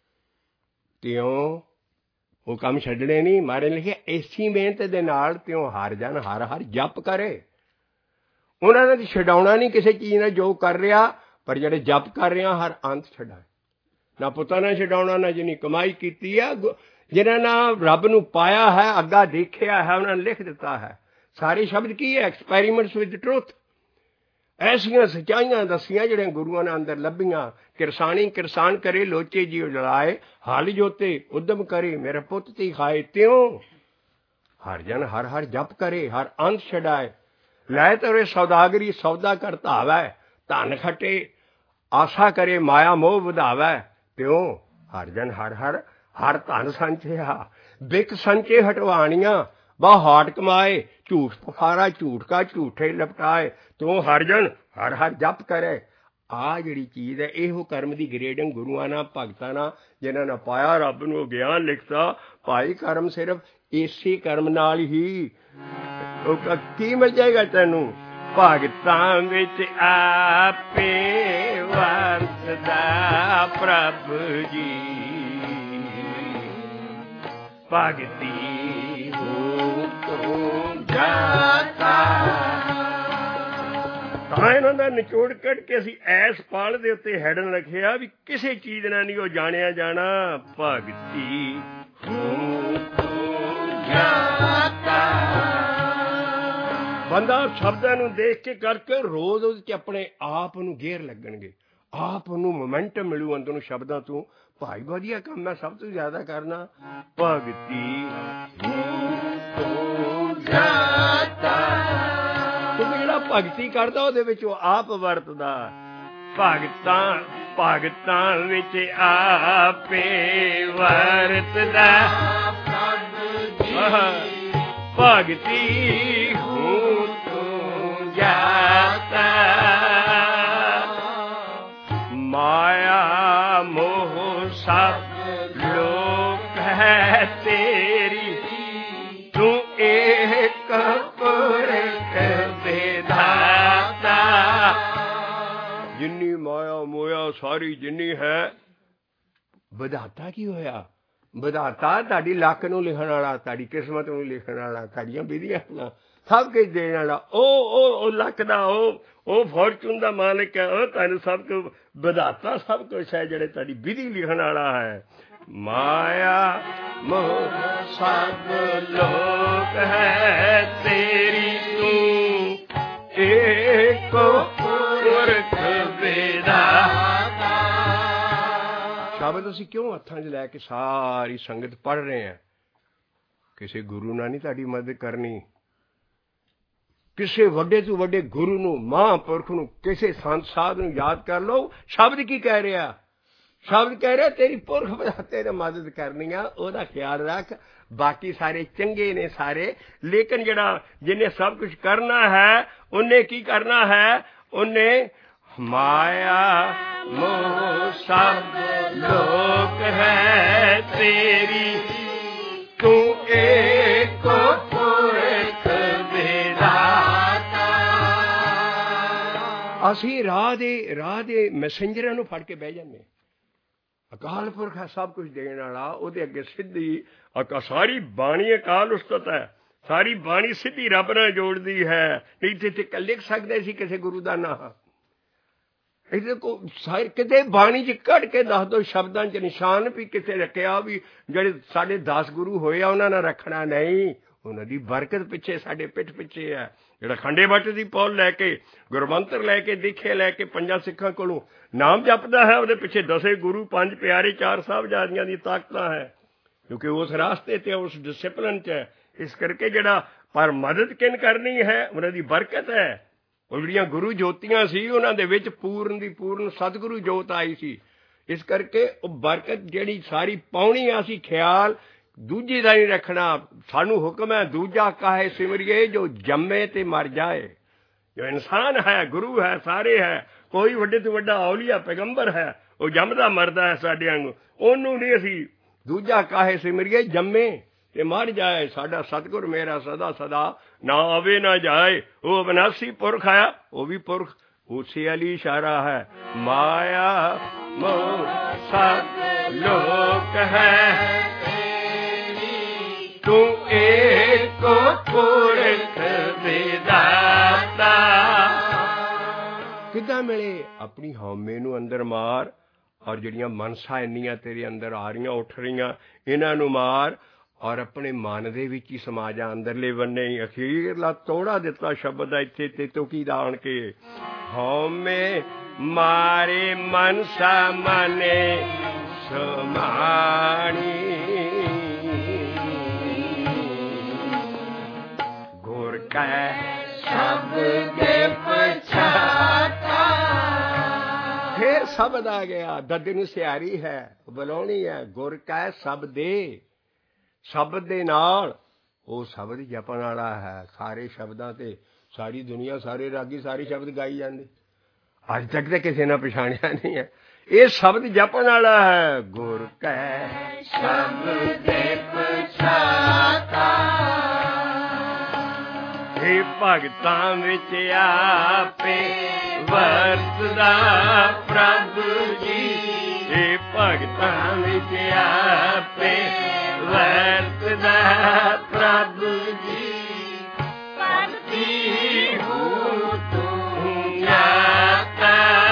[SPEAKER 1] त्यों वो काम छड्डने नहीं। महाराज ने लिखिया इसी मेहनत दे नाल त्यों हार जान, हर हर जप करे। उन्होंने छडाउणा नहीं किसी चीज़ ने जो कर रहा, पर जिहड़े जप कर रहे हर अंत छड्डाए। ना पुत्तां ने छडाउणा, ना जिन्नी कमाई कीती है, जिन्हां नाल रब नूं पाया है, अग्गा देखिया है, उन्होंने लिख दिता है। सारे शब्द की है? Experiments with truth. ऐसियां सच्चाइयां दसियां जिहड़ियां गुरुआं ने अंदर लभियां। किरसानी किरसान करे लोचे जियो जलाए, हल जोते उद्यम करे मेरा पुत ती खाए। त्यों हर जन हर हर जप करे, हर अंत छडाए। लै तोरे सौदागरी सौदा कर धावै, धन खटे आशा करे माया मोह वधावै। त्यों हर जन हर हर हर धन संचया, बिक संचे हटवाणियां बहु हाट कमाए। झूठ पुखारा झूठ का झूठे लपटाए। त्यों हर जन हर हर जप करे। आ जिहड़ी चीज़ है इहो कर्म की ग्रेडिंग गुरुआं नाल भगतां नाल जिन्हां ने पाया, रब नूं ज्ञान लिखता। भाई कर्म सिर्फ इसी कर्म नाल ही की मिल जाएगा तैनूं। भगतां विच आपे वरतदा प्रभु जी, भगती हो तो जाता। ਤਾਂ ਇਹਨਾਂ ਦਾ ਨਿਚੋੜ ਕੱਢ ਕੇ ਅਸੀਂ ਐਸ ਪਾਲ ਦੇ ਉੱਤੇ ਹੈਡਨ ਰੱਖਿਆ ਵੀ ਕਿਸੇ ਚੀਜ਼ ਨਾਲ ਨਹੀਂ ਉਹ ਜਾਣਿਆ ਜਾਣਾ। ਭਗਤੀ ਹੋ ਤੋਂ ਜਾਤਾ। ਬੰਦਾ ਸ਼ਬਦਾਂ ਨੂੰ ਦੇਖ ਕੇ ਕਰਕੇ ਰੋਜ਼ ਉਹਦੇ 'ਚ ਆਪਣੇ ਆਪ ਨੂੰ ਗੇਰ ਲੱਗਣਗੇ, ਆਪ ਨੂੰ ਮੋਮੈਂਟਮ ਮਿਲੂ ਅੰਦਰ ਨੂੰ ਸ਼ਬਦਾਂ ਤੋਂ। ਭਾਈ ਵਧੀਆ ਕੰਮ ਹੈ ਸਭ ਤੋਂ ਜ਼ਿਆਦਾ ਕਰਨਾ। ਭਗਤੀ ਹੋ ਜਾਤਾ। ਕਿਉਂਕਿ ਜਿਹੜਾ ਭਗਤੀ ਕਰਦਾ ਉਹਦੇ ਵਿੱਚ ਉਹ ਆਪ ਵਰਤਦਾ। ਭਗਤਾਂ ਭਗਤਾਂ ਵਿੱਚ ਆਪੇ ਵਰਤਦਾ। ਭਗਤੀ ਹੋ ਤੋਂ ਜਾਤਾ। ਮਾਇਆ ਮੋਹ ਸਭ ਲੋਕ ਹੈ ਤੇਰੀ, ਤੂੰ ਇੱਕ ਪੁਰਖ ਵਿਧਾਤਾ। ਜਿੰਨੀ ਮਾਇਆ ਮੋਇਆ ਸਾਰੀ ਜਿੰਨੀ ਹੈ, ਵਿਧਾਤਾ ਕੀ ਹੋਇਆ? ਵਿਧਾਤਾ ਤੁਹਾਡੀ ਲੱਕ ਨੂੰ ਲਿਖਣ ਵਾਲਾ, ਤੁਹਾਡੀ ਕਿਸਮਤ ਨੂੰ ਲਿਖਣ ਵਾਲਾ, ਤੁਹਾਡੀਆਂ ਵਿਧੀਆਂ ਦਾ ਸਭ ਕੁਝ ਦੇਣ ਵਾਲਾ, ਉਹ ਉਹ ਲੱਕ ਦਾ ਉਹ ਉਹ ਫੋਰਚੂਨ ਦਾ ਮਾਲਿਕ ਹੈ, ਉਹ ਤੁਹਾਨੂੰ ਸਭ ਕੁਝ ਵਿਧਾਤਾ ਸਭ ਕੁਛ ਹੈ, ਜਿਹੜੇ ਤੁਹਾਡੀ ਵਿਧੀ ਲਿਖਣ ਵਾਲਾ ਹੈ। ਮਾਇਆ ਮੋਹ ਸਭ ਲੋਕ ਹੈ ਤੇਰੀ, ਤੂੰ ਏਕੋ ਪੁਰਖ ਵਿਧਾਤਾ। ਸ਼ਬਦ ਅਸੀਂ ਕਿਉਂ ਹੱਥਾਂ 'ਚ ਲੈ ਕੇ ਸਾਰੀ ਸੰਗਤ ਪੜ੍ਹ ਰਹੇ ਹਾਂ? ਕਿਸੇ ਗੁਰੂ ਨਾਲ ਨਹੀਂ ਤੁਹਾਡੀ ਮਦਦ ਕਰਨੀ, ਕਿਸੇ ਵੱਡੇ ਤੋਂ ਵੱਡੇ ਗੁਰੂ ਨੂੰ, ਮਹਾਂਪੁਰਖ ਨੂੰ, ਕਿਸੇ ਸੰਤ ਸਾਧ ਨੂੰ ਯਾਦ ਕਰ ਲਓ। ਸ਼ਬਦ ਕੀ ਕਹਿ ਰਿਹਾ? ਸ਼ਬਦ ਕਹਿ ਰਿਹਾ ਤੇਰੀ ਪੁਰਖ ਵਿਧਾਤੇ ਨੇ ਮਦਦ ਕਰਨੀ ਆ, ਉਹਦਾ ਖਿਆਲ ਰੱਖ। ਬਾਕੀ ਸਾਰੇ ਚੰਗੇ ਨੇ ਸਾਰੇ, ਲੇਕਿਨ ਜਿਹੜਾ ਜਿਹਨੇ ਸਭ ਕੁਝ ਕਰਨਾ ਹੈ ਉਹਨੇ ਕੀ ਕਰਨਾ ਹੈ? ਉਹਨੇ ਮਾਇਆ ਮੋਹ ਸਭ ਲੋਕ ਹੈ ਤੇਰੀ, ਤੂੰ ਏਕੋ ਪੁਰਖ ਵਿਧਾਤਾ। ਅਸੀਂ ਰਾਹ ਦੇ ਰਾਹ ਦੇ ਮੈਸੇਂਜਰਾਂ ਨੂੰ ਫੜ ਕੇ ਬਹਿ ਜਾਂਦੇ। ਅਕਾਲ ਪੁਰਖ ਹੈ ਸਭ ਕੁਝ ਦੇਣ ਵਾਲਾ, ਉਹਦੇ ਅੱਗੇ ਸਿੱਧੀ ਸਾਰੀ ਬਾਣੀ ਅਕਾਲ ਉਸਤਤ ਹੈ, ਸਾਰੀ ਬਾਣੀ ਸਿੱਧੀ ਰੱਬ ਨਾਲ ਜੋੜਦੀ ਹੈ। ਨਹੀਂ ਤੇ ਤੇ ਲਿਖ ਸਕਦੇ ਸੀ ਕਿਸੇ ਗੁਰੂ ਦਾ ਨਾਂ? ਇਹਦੇ ਕੋ ਸਾਰੇ ਕਿਤੇ ਬਾਣੀ 'ਚ ਕੱਢ ਕੇ ਦੱਸ ਦਿਓ ਸ਼ਬਦਾਂ 'ਚ ਨਿਸ਼ਾਨ ਵੀ ਕਿਤੇ ਰੱਖਿਆ ਵੀ ਜਿਹੜੇ ਸਾਡੇ ਦਸ ਗੁਰੂ ਹੋਏ ਆ ਉਹਨਾਂ ਨਾਲ ਰੱਖਣਾ ਨਹੀਂ। ਉਹਨਾਂ ਦੀ ਬਰਕਤ ਪਿੱਛੇ ਸਾਡੇ ਪਿੱਠ ਪਿੱਛੇ ਹੈ। ਜਿਹੜਾ ਖੰਡੇ ਬੱਟ ਦੀ ਪੌਲ ਲੈ ਕੇ, ਗੁਰਮੰਤਰ ਲੈ ਕੇ, ਦੀਖੇ ਲੈ ਕੇ ਪੰਜਾਂ ਸਿੱਖਾਂ ਕੋਲੋਂ ਨਾਮ ਜਪਦਾ ਹੈ, ਉਹਦੇ ਪਿੱਛੇ ਦਸੇ ਗੁਰੂ, ਪੰਜ ਪਿਆਰੇ, ਚਾਰ ਸਾਹਿਬਜ਼ਾਦਿਆਂ ਦੀ ਤਾਕਤਾਂ ਹੈ, ਕਿਉਂਕਿ ਉਸ ਰਾਸਤੇ ਤੇ ਉਸ ਡਿਸਿਪਲਿਨ 'ਚ ਹੈ। ਇਸ ਕਰਕੇ ਜਿਹੜਾ ਪਰ ਮਦਦ ਕਿਨ ਕਰਨੀ ਹੈ ਉਹਨਾਂ ਦੀ ਬਰਕਤ ਹੈ। ਉਹ ਜਿਹੜੀਆਂ ਗੁਰੂ ਜੋਤੀਆਂ ਸੀ ਉਹਨਾਂ ਦੇ ਵਿੱਚ ਪੂਰਨ ਦੀ ਪੂਰਨ ਸਤਿਗੁਰੂ ਜੋਤ ਆਈ ਸੀ। ਇਸ ਕਰਕੇ ਉਹ ਬਰਕਤ ਜਿਹੜੀ ਸਾਰੀ ਪਾਉਣੀ ਆ, ਅਸੀਂ ਖਿਆਲ ਦੂਜੇ ਦਾ ਨਹੀਂ ਰੱਖਣਾ। ਸਾਨੂੰ ਹੁਕਮ ਹੈ ਦੂਜਾ ਕਾਹੇ ਸਿਮਰਿਏ ਜੋ ਜੰਮੇ ਤੇ ਮਰ ਜਾਏ। ਜੋ ਇਨਸਾਨ ਹੈ, ਗੁਰੂ ਹੈ, ਸਾਰੇ ਹੈ, ਕੋਈ ਵੱਡੇ ਤੋਂ ਵੱਡਾ ਔਲੀਆ ਪੈਗੰਬਰ ਹੈ, ਉਹ ਜੰਮਦਾ ਮਰਦਾ ਹੈ ਸਾਡੇ ਵਾਂਗੂ। ਉਹਨੂੰ ਨਹੀਂ ਅਸੀਂ ਦੂਜਾ ਕਾਹੇ ਸਿਮਰਿਏ, ਜੰਮੇ ਤੇ ਮਰ ਜਾਏ। ਸਾਡਾ ਸਤਿਗੁਰ ਮੇਰਾ ਸਦਾ ਸਦਾ ਨਾ ਆਵੇ ਨਾ ਜਾਏ। ਉਹ ਅਵਿਨਾਸੀ ਪੁਰਖ ਆਇਆ, ਉਹ ਵੀ ਪੁਰਖ ਉਸੇ ਵਾਲੀ ਇਸ਼ਾਰਾ ਹੈ। ਮਾਇਆ ਮੋਹ ਸਭ ਲੋਕ ਹੈ ਤੂੰ ਏਕੋ ਪੁਰਖ ਵਿਧਾਤਾ। ਕਿੱਦਾਂ ਮਿਲੇ? ਆਪਣੀ ਹਉਮੈ ਨੂੰ ਅੰਦਰ ਮਾਰ, ਔਰ ਜਿਹੜੀਆਂ ਮਨਸਾ ਇੰਨੀਆਂ ਤੇਰੇ ਅੰਦਰ ਆ ਰਹੀਆਂ ਉੱਠ ਰਹੀਆਂ ਇਹਨਾਂ ਨੂੰ ਮਾਰ, ਔਰ ਆਪਣੇ ਮਨ ਦੇ ਵਿੱਚ ਹੀ ਸਮਾ ਜਾ ਅੰਦਰਲੇ ਬੰਨੇ ਹੀ। ਅਖੀਰਲਾ ਤੋੜਾ ਦਿੱਤਾ ਸ਼ਬਦ ਦਾ ਇੱਥੇ ਤੇ ਤੋ ਕੀ ਦਾਣ ਕੇ, ਹਉਮੈ ਮਾਰੇ ਮਨਸਾ ਮਨੇ ਸਮਾਣੀ, ਗੁਰ ਕੈ ਸ਼ਬਦ ਪਛਾਤਾ। ਫਿਰ ਸ਼ਬਦ ਆ ਗਿਆ, ਦੱਦ ਨੂੰ ਸਿਆਰੀ ਹੈ, ਬੁਲਾਉਣੀ ਹੈ। ਗੁਰ ਕੈ ਸ਼ਬਦੇ, ਸ਼ਬਦ ਦੇ ਨਾਲ ਉਹ ਸ਼ਬਦ ਜਪਣ ਵਾਲਾ ਹੈ। ਸਾਰੇ ਸ਼ਬਦਾਂ ਤੇ ਸਾਰੀ ਦੁਨੀਆ, ਸਾਰੇ ਰਾਗੀ ਸਾਰੇ ਸ਼ਬਦ ਗਾਈ ਜਾਂਦੇ। ਅੱਜ ਤੱਕ ਤਾਂ ਕਿਸੇ ਨੇ ਪਛਾਣਿਆ ਨਹੀਂ ਹੈ। ਇਹ ਸ਼ਬਦ ਜਪਣ ਵਾਲਾ ਹੈ। ਗੁਰ ਕੈ ਸ਼ਬਦ ਪਛਾਤਾ, ਇਹ ਭਗਤਾਂ ਵਿੱਚ ਆਪੇ ਵਰਤਦਾ ਪ੍ਰਭ ਜੀ, ਇਹ ਭਗਤਾਂ ਵਿੱਚ ਆਪੇ ਵਰਤਦਾ ਪ੍ਰਭ ਜੀ, ਭਗਤੀ ਹੂੰ ਤੂੰ ਜਾਤਾ।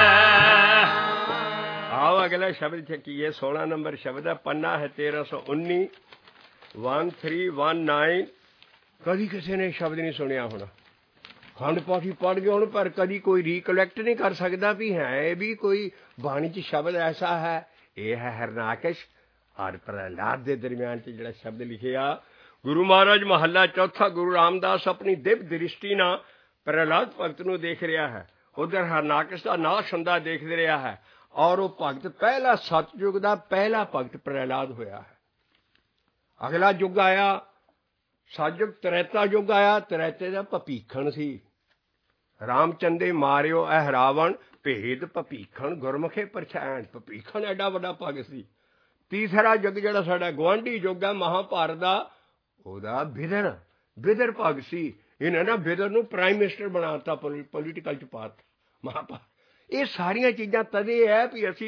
[SPEAKER 1] ਆਓ ਅਗਲਾ ਸ਼ਬਦ ਚੱਕੀਏ। ਸੋਲਾਂ ਨੰਬਰ ਸ਼ਬਦ ਹੈ, ਪੰਨਾ ਹੈ ਤੇਰਾਂ ਸੌ ਉੱਨੀ, ਵਨ ਥ੍ਰੀ ਵਨ ਨਾਈਨ। ਕਦੀ ਕਿਸੇ ਨੇ ਸ਼ਬਦ ਨਹੀਂ ਸੁਣਿਆ ਹੋਣਾ, ਖੰਡ ਪਾਠੀ ਪੜ੍ਹ ਗਏ ਹੁਣ, ਪਰ ਕਦੀ ਕੋਈ ਰੀਕਲੈਕਟ ਨਹੀਂ ਕਰ ਸਕਦਾ ਵੀ ਹੈ ਵੀ ਕੋਈ ਬਾਣੀ 'ਚ ਸ਼ਬਦ ਐਸਾ ਹੈ। ਇਹ ਹੈ ਹਰਨਾਕਸ਼ ਔਰ ਪ੍ਰਹਲਾਦ ਦੇ ਦਰਮਿਆਨ 'ਚ ਜਿਹੜਾ ਸ਼ਬਦ ਲਿਖਿਆ। ਗੁਰੂ ਮਹਾਰਾਜ ਮਹੱਲਾ ਚੌਥਾ, ਗੁਰੂ ਰਾਮਦਾਸ ਆਪਣੀ ਦਿਵ ਦ੍ਰਿਸ਼ਟੀ ਨਾਲ ਪ੍ਰਹਲਾਦ ਭਗਤ ਨੂੰ ਦੇਖ ਰਿਹਾ ਹੈ, ਉਧਰ ਹਰਨਾਕਸ਼ ਦਾ ਨਾਸ਼ ਹੁੰਦਾ ਦੇਖ ਰਿਹਾ ਹੈ, ਔਰ ਉਹ ਭਗਤ ਪਹਿਲਾ ਸਤਯੁਗ ਦਾ ਪਹਿਲਾ ਭਗਤ ਪ੍ਰਹਲਾਦ ਹੋਇਆ ਹੈ। ਅਗਲਾ ਯੁੱਗ ਆਇਆ ਸਤਯੁਗ, ਤ੍ਰੈਤਾ ਯੁੱਗ ਆਇਆ। ਤ੍ਰੈਤੇ ਦਾ ਭਪੀਖਣ ਸੀ। ਰਾਮਚੰਦੇ ਮਾਰਿਓ ਇਹ ਰਾਵਣ, ਭੇਦ ਭਪੀਖਣ ਗੁਰਮੁਖੇ ਪਰਛਾਣ। ਭਪੀਖਣ ਐਡਾ ਵੱਡਾ ਭਗਤ ਸੀ। ਤੀਸਰਾ ਯੁੱਗ ਜਿਹੜਾ ਸਾਡਾ ਗੁਆਂਢੀ ਯੁੱਗ ਹੈ ਮਹਾਂਭਾਰਤ ਦਾ, ਉਹਦਾ ਬਿਦਰ ਬਿਦਰ ਭਗਤ ਸੀ। ਇਹਨਾਂ ਨੇ ਬਿਦਰ ਨੂੰ ਪ੍ਰਾਈਮ ਮਿਨਿਸਟਰ ਬਣਾਤਾ, ਪੋਲੀਟੀਕਲ ਚ ਪਾਤਾ ਮਹਾਂਭਾਰਤ। ਇਹ ਸਾਰੀਆਂ ਚੀਜ਼ਾਂ ਤਦੇ ਹੈ ਵੀ ਅਸੀਂ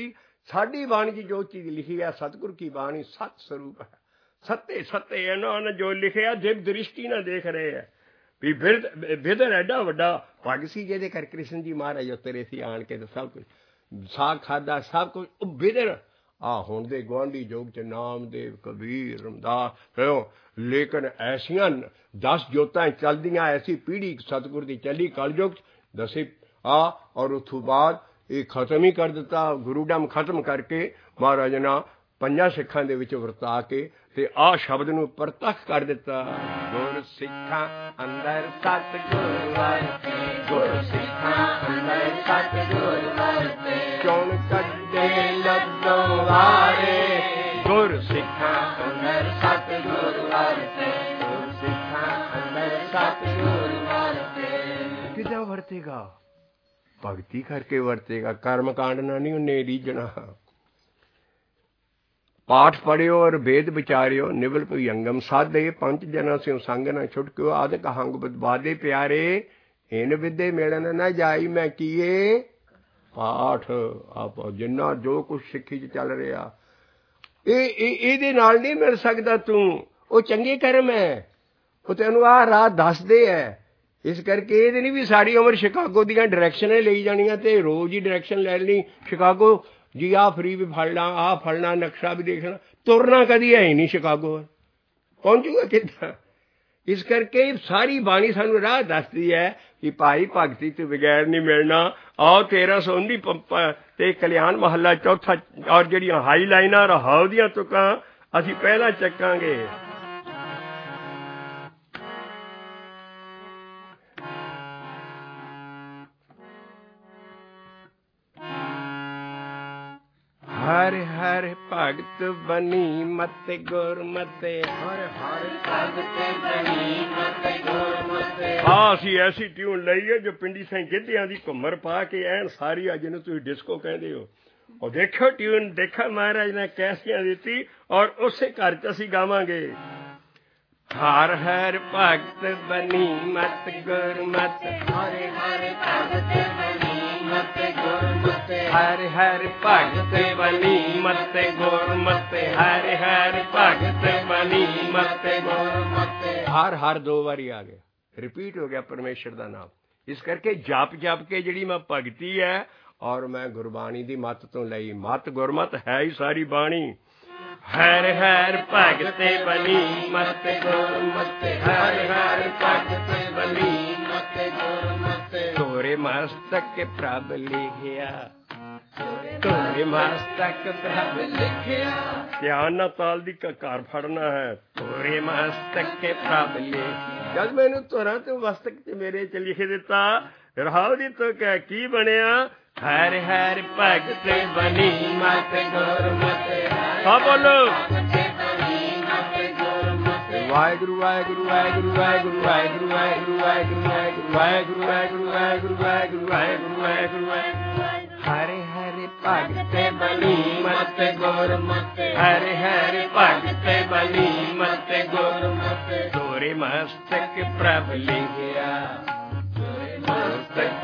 [SPEAKER 1] ਸਾਡੀ ਬਾਣੀ 'ਚ ਜੋ ਚੀਜ਼ ਲਿਖੀ ਹੈ ਸਤਿਗੁਰ ਕੀ ਬਾਣੀ ਸਤ ਸਰੂਪ ਹੈ। ਸੱਤੇ ਸੱਤੇ ਇਹਨਾਂ ਨੇ ਜੋ ਲਿਖਿਆ ਦਿਵ ਦ੍ਰਿਸ਼ਟੀ ਨਾਲ ਦੇਖ ਰਹੇ ਹੈ ਵੀ ਬਿਰਧ ਐਡਾ ਵੱਡਾ ਭਗ ਸੀ ਜਿਹਦੇ ਕਰ ਕ੍ਰਿਸ਼ਨ ਜੀ ਮਹਾਰਾਜ ਉਤਰੇ ਸੀ ਆਣ ਕੇ ਤਾਂ ਸਭ ਕੁਝ ਸਾਗ ਖਾਦਾ ਸਭ ਕੁਝ ਉਹ ਬਿਰਧ ਆ ਹੁਣ ਦੇ ਗੁਆਂਢੀ ਯੁੱਗ 'ਚ ਨਾਮਦੇਵ ਕਬੀਰ ਰਮਦਾਸ ਕਿਉਂ ਲੇਕਿਨ ਐਸੀਆਂ ਦਸ ਜੋਤਾਂ ਚੱਲਦੀਆਂ ਐਸੀ ਪੀੜ੍ਹੀ ਸਤਿਗੁਰ ਦੀ ਚੱਲੀ ਕਲਯੁੱਗ ਦਸੇ ਆ ਔਰ ਉਸ ਤੋਂ ਬਾਅਦ ਇਹ ਖਤਮ ਹੀ ਕਰ ਦਿੱਤਾ ਗੁਰੂਡਮ ਖਤਮ ਕਰਕੇ ਮਹਾਰਾਜ ਨੇ ਪੰਜਾਂ ਸਿੱਖਾਂ ਦੇ ਵਿੱਚ ਵਰਤਾ ਕੇ ਤੇ ਆਹ ਸ਼ਬਦ ਨੂੰ ਪ੍ਰਤੱਖ ਕਰ ਦਿੱਤਾ ਗੁਰ ਸਿੱਖਾਂ ਅੰਦਰ ਸਤਿਗੁਰ ਵਰਤੇ ਗੁਰ ਸਿੱਖਾਂ ਅੰਦਰ ਸਤਿਗੁਰ ਵਰਤੇ ਚੋਣ ਕੱਢੇ ਲੱਦੋਂ ਵਾਰੇ ਗੁਰ ਸਿੱਖਾਂ ਅੰਦਰ ਸਤਿਗੁਰ ਵਰਤੇ ਗੁਰ ਸਿੱਖਾਂ ਅੰਦਰ ਸਤਿਗੁਰ ਵਰਤੇ ਕਿੱਦਾਂ ਵਰਤੇਗਾ ਭਗਤੀ ਕਰਕੇ ਵਰਤੇਗਾ ਕਰਮ ਕਾਂਡ ਨਾਲ ਨਹੀਂ ਉਹਨੇ ਰੀਝਣਾ पाठ पढ़ियो और वेद विचारियो निवल भुजंगम साधे पंच जना से संग न छुटक्यो आदि हंग बादे प्यारे इन विदे मिलन न जाई मैं किए पाठ आप जिन्ना जो कुछ सिक्खी च चल रहा ये नाल नहीं मिल सकता तू वो चंगे कर्म है वो तेनू आ राह दसदे है इस करके ये नहीं भी सारी उम्र शिकागो दी डायरैक्शन ले जानियां ते रोज ही डायरैक्शन लै लेनी शिकागो जी आ फ्री भी फड़ना आ फड़ना नक्शा भी देखना तुरना कभी है ही नहीं शिकागो पहुंचूगा कितना इस करके सारी बाणी सानू राह दसदी है कि भाई भगती तो बगैर नहीं मिलना आओ तेरह सौ उन्नी ते कल्याण महला चौथा और जिहड़ियां हाई लाइनां रहाव दियां तुकां असीं पहला चक्कांगे हर हर भगत बनी मत गुर मत हर हर भगत बनी मत गुर मत आ असीं ऐसी ट्यून लई है जो पिंडी साईं गिद्धियां दी घुम्मर पा के ऐन सारी अज नूं तुसीं डिस्को कहंदे हो और देखो ट्यून देखा महाराज ने कैसियां दित्ती और उसे घर च असीं गावांगे हर हर भगत बनी मत गुर मत हर हर भगत बनी मत गुर मत हर हर भगत बनी मत गुर मत हर हर भगत बनी मत गुर मत हर हर दो बारी आ गया रिपीट हो गया परमेश्वर का नाम इस करके जप जप के जिहड़ी मैं भगती है और मैं गुरबाणी दी मत तो लई मत गुरमत है ही सारी बाणी हर हर भगत बनी मत गुर मत हर हर भगत बनी मत गुर मत तोरे मस्तक प्रभ लिखिया तोरे मस्तक प्रभ लिखिया ध्यान नाल ताल दी घर फड़ना है तोरे मस्तक प्रभ लिखिया जब मैनू तोरा तो मस्तक च मेरे च लिख दिता रहाव दी तो क्या की बनया हर हर भगत बनी मत गुर मत हाँ बोलो वाहेगुरु वाहेगुरु वाहेगुरु वाहेगुरु वाहेगुरु वाहेगुरु वाहेगुरु वाहेगुरु वाहेगुरु वाहेगुरु वाहेगुरु वाहेगुरु वाहेगुरु वाहेगुरु हरे हरे भगत बनी मत गुर मत हरे हरे भगत बनी मत गुर मत तोरे मस्तक प्रभ लिखिया तोरे मस्तक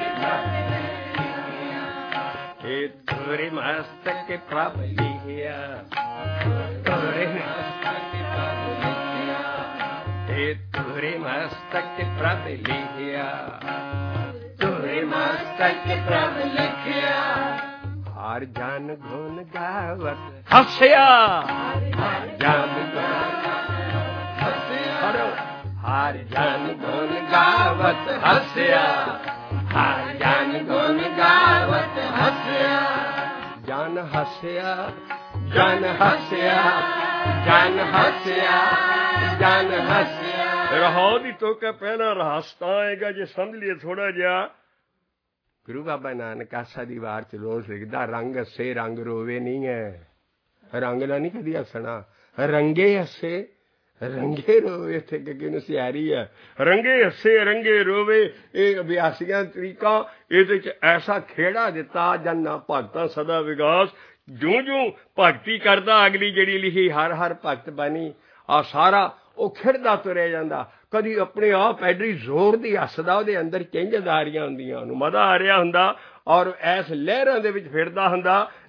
[SPEAKER 1] हे तोरे मस्तक प्रभ लिखिया तोरे मस्तक प्रभ लिखिया हे तोरे मस्तक प्रभ लिखिया तोरे मस्तक प्रभ लिखिया हर जन गुण गावत हंसिया हर जन गुण हंसिया हर जन गुण गावत हंसिया हर जन गुण गावत हंसिया जन हंसिया जन हंसिया जन हंसिया जन हंसिया रहाओ दी तो क्या पहला रहस्ता आएगा जो समझ लिए थोड़ा जा गुरु बाबा नानक आसा दी वार च रोज लिखदा रंग हसे रंग रोवे नहीं है रंग ना नहीं कदी हसना रंगे हसे रंगे रोवे थे कि सियारी है रंगे हसे रंगे रोवे ये अभ्यासियां तरीका ये ऐसा खेड़ा दिता जन्ना भगतां सदा विकास जूं जूं भगती करदा अगली जिहड़ी लिखी हर हर भगत बनी आ सारा वो खिड़दा तुरिया जांदा कदी अपने आप एडी जोर दी हसदा ਉਹਦੇ अंदर चिंज आ रही हुंदियां ਉਹਨੂੰ मजा आ रहा हुंदा और इस लहरां दे विच फिरदा हुंदा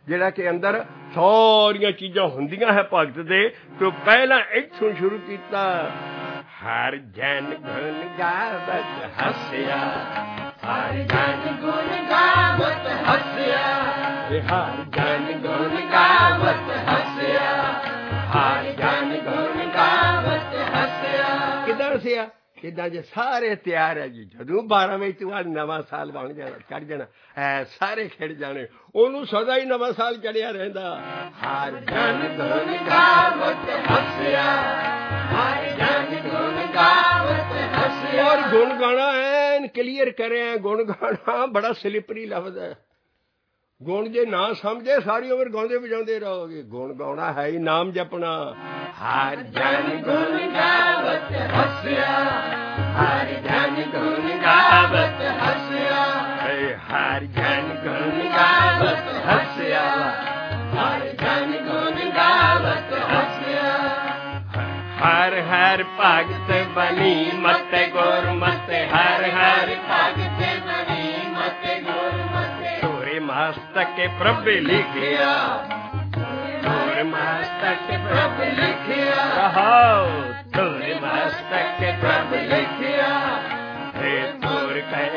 [SPEAKER 1] ਜਿਹੜਾ ਕਿ ਅੰਦਰ ਸਾਰੀਆਂ ਚੀਜ਼ਾਂ ਹੁੰਦੀਆਂ ਹੈ ਭਗਤ ਦੇ, ਤੇ ਪਹਿਲਾਂ ਇੱਥੋਂ ਸ਼ੁਰੂ ਕੀਤਾ। ਹਰ ਜਨ ਗੁਣ ਗਾਵਤ ਹੱਸਿਆ, ਹਰ ਜਨ ਗੁਣ ਗਾਵਤ ਹੱਸਿਆ, ਹਰ ਜਨ ਗੁਣ ਗਾਵਤ ਹੱਸਿਆ, ਹਰ ਜਨ ਗੁਣ ਗਾਵਤ ਹੱਸਿਆ। ਕਿੱਦਾਂ ਹੱਸਿਆ? ਕਿੱਦਾਂ ਜੇ ਸਾਰੇ ਤਿਆਰ ਹੈ ਜੀ, ਜਦੋਂ ਬਾਰਾਂ ਵਜੇ ਤੋਂ ਬਾਅਦ ਨਵਾਂ ਸਾਲ ਬਣ ਜਾਣਾ, ਚੜ ਜਾਣਾ, ਐ ਸਾਰੇ ਖਿੜ ਜਾਣੇ, ਉਹਨੂੰ ਸਦਾ ਹੀ ਨਵਾਂ ਸਾਲ ਚੜਿਆ ਰਹਿੰਦਾ। ਹਰ ਜਨ ਗੁਣ ਗਾਵਤ ਹੱਸਿਆ, ਹਰ ਜਨ ਗੁਣ ਗਾਵਤ ਹੱਸਿਆ। ਔਰ ਗੁਣ ਗਾਣਾ ਐਨ ਕਲੀਅਰ ਕਰਿਆ। ਗੁਣ ਗਾਣਾ ਬੜਾ ਸਲਿਪਰੀ ਲਫ਼ਜ਼ ਹੈ। ਗੁਣ ਜੇ ਨਾ ਸਮਝੇ ਸਾਰੀ ਉਮਰ ਗਾਉਂਦੇ ਵਜਾਉਂਦੇ ਰਹੋਗੇ। ਗੁਣ ਗਾਉਣਾ ਹੈ ਹੀ ਨਾਮ ਜਪਣਾ। ਹਰ ਜਨ ਗੁਣ ਗਾਵਤ ਹੱਸਿਆ, ਹਰ ਜਨ ਗੁਣ ਗਾਵਤ ਹੱਸਿਆ, ਹਰ ਜਨ ਗੁਣ ਗਾਵਤ ਹੱਸਿਆ, ਹਰ ਜਨ ਗੁਣ ਗਾਵਤ ਹੱਸਿਆ। ਹਰ ਹਰ ਭਗਤ ਬਣੀ ਮਤ ਗੁਰਮਤਿ, ਹਰ ਹਰ ਭਗਤ ਬਣੀ ਮਤ ਗੁਰਮਤਿ। ਤੋਰੇ ਮਸਤਕ ਪ੍ਰਭ ਲਿਖਿਆ, ਤੋਰੇ ਮਸਤਕ ਪ੍ਰਭ ਲਿਖਿਆ, ਰਹਾਉ ਤੋਰੇ ਮਸਤਕ ਪ੍ਰਭ ਲਿਖਿਆ। ਹੇ ਤੋਰ ਕੈ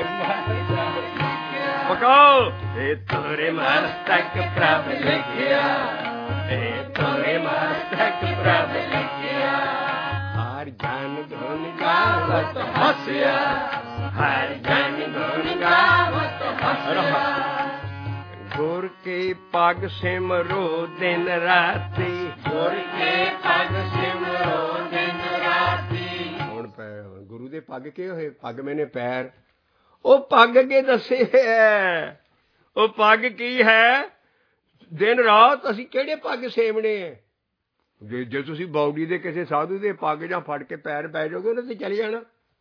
[SPEAKER 1] ਪਕਾਓ, ਹੇ ਤੋਰੇ ਮਸਤਕ ਪ੍ਰਭ ਲਿਖਿਆ, ਹੇ ਤੋਰੇ ਮਸਤਕ ਪ੍ਰਭ ਲਿਖਿਆ। ਹਰ ਜਨ ਗੁਣ ਗਾਵਤ ਹੱਸਿਆ, ਹਰ ਜਨ ਗੁਣ ਗਾਵਤ ਹੱਸਿਆ। ਗੁਰ ਕੇ ਪਗ ਸਿਮਰੋ ਦਿਨ ਰਾਤੀ, ਗੁਰ ਕੇ ਪਗ ਸਿਮਰੋ ਦਿਨ ਰਾਤੀ। ਹੁਣ ਗੁਰੂ ਦੇ ਪੱਗ ਕੀ ਹੋਏ? ਪੱਗ ਮੈਨੇ ਪੈਰ। ਉਹ ਪੱਗ ਅੱਗੇ ਦੱਸੇ ਹੈ, ਉਹ ਪੱਗ ਕੀ ਹੈ? ਦਿਨ ਰਾਤ ਅਸੀਂ ਕਿਹੜੇ ਪੱਗ ਸੇਵਣੇ ਹੈ? ਜੇ ਜੇ ਤੁਸੀਂ ਬੌਡੀ ਦੇ ਕਿਸੇ ਸਾਧੂ ਦੇ ਪੱਗ ਜਾਂ ਫੜ ਕੇ ਪੈਰ ਪੈ ਜਾਓਗੇ, ਉਹਨੇ ਤੇ ਚਲੇ ਜਾਣਾ।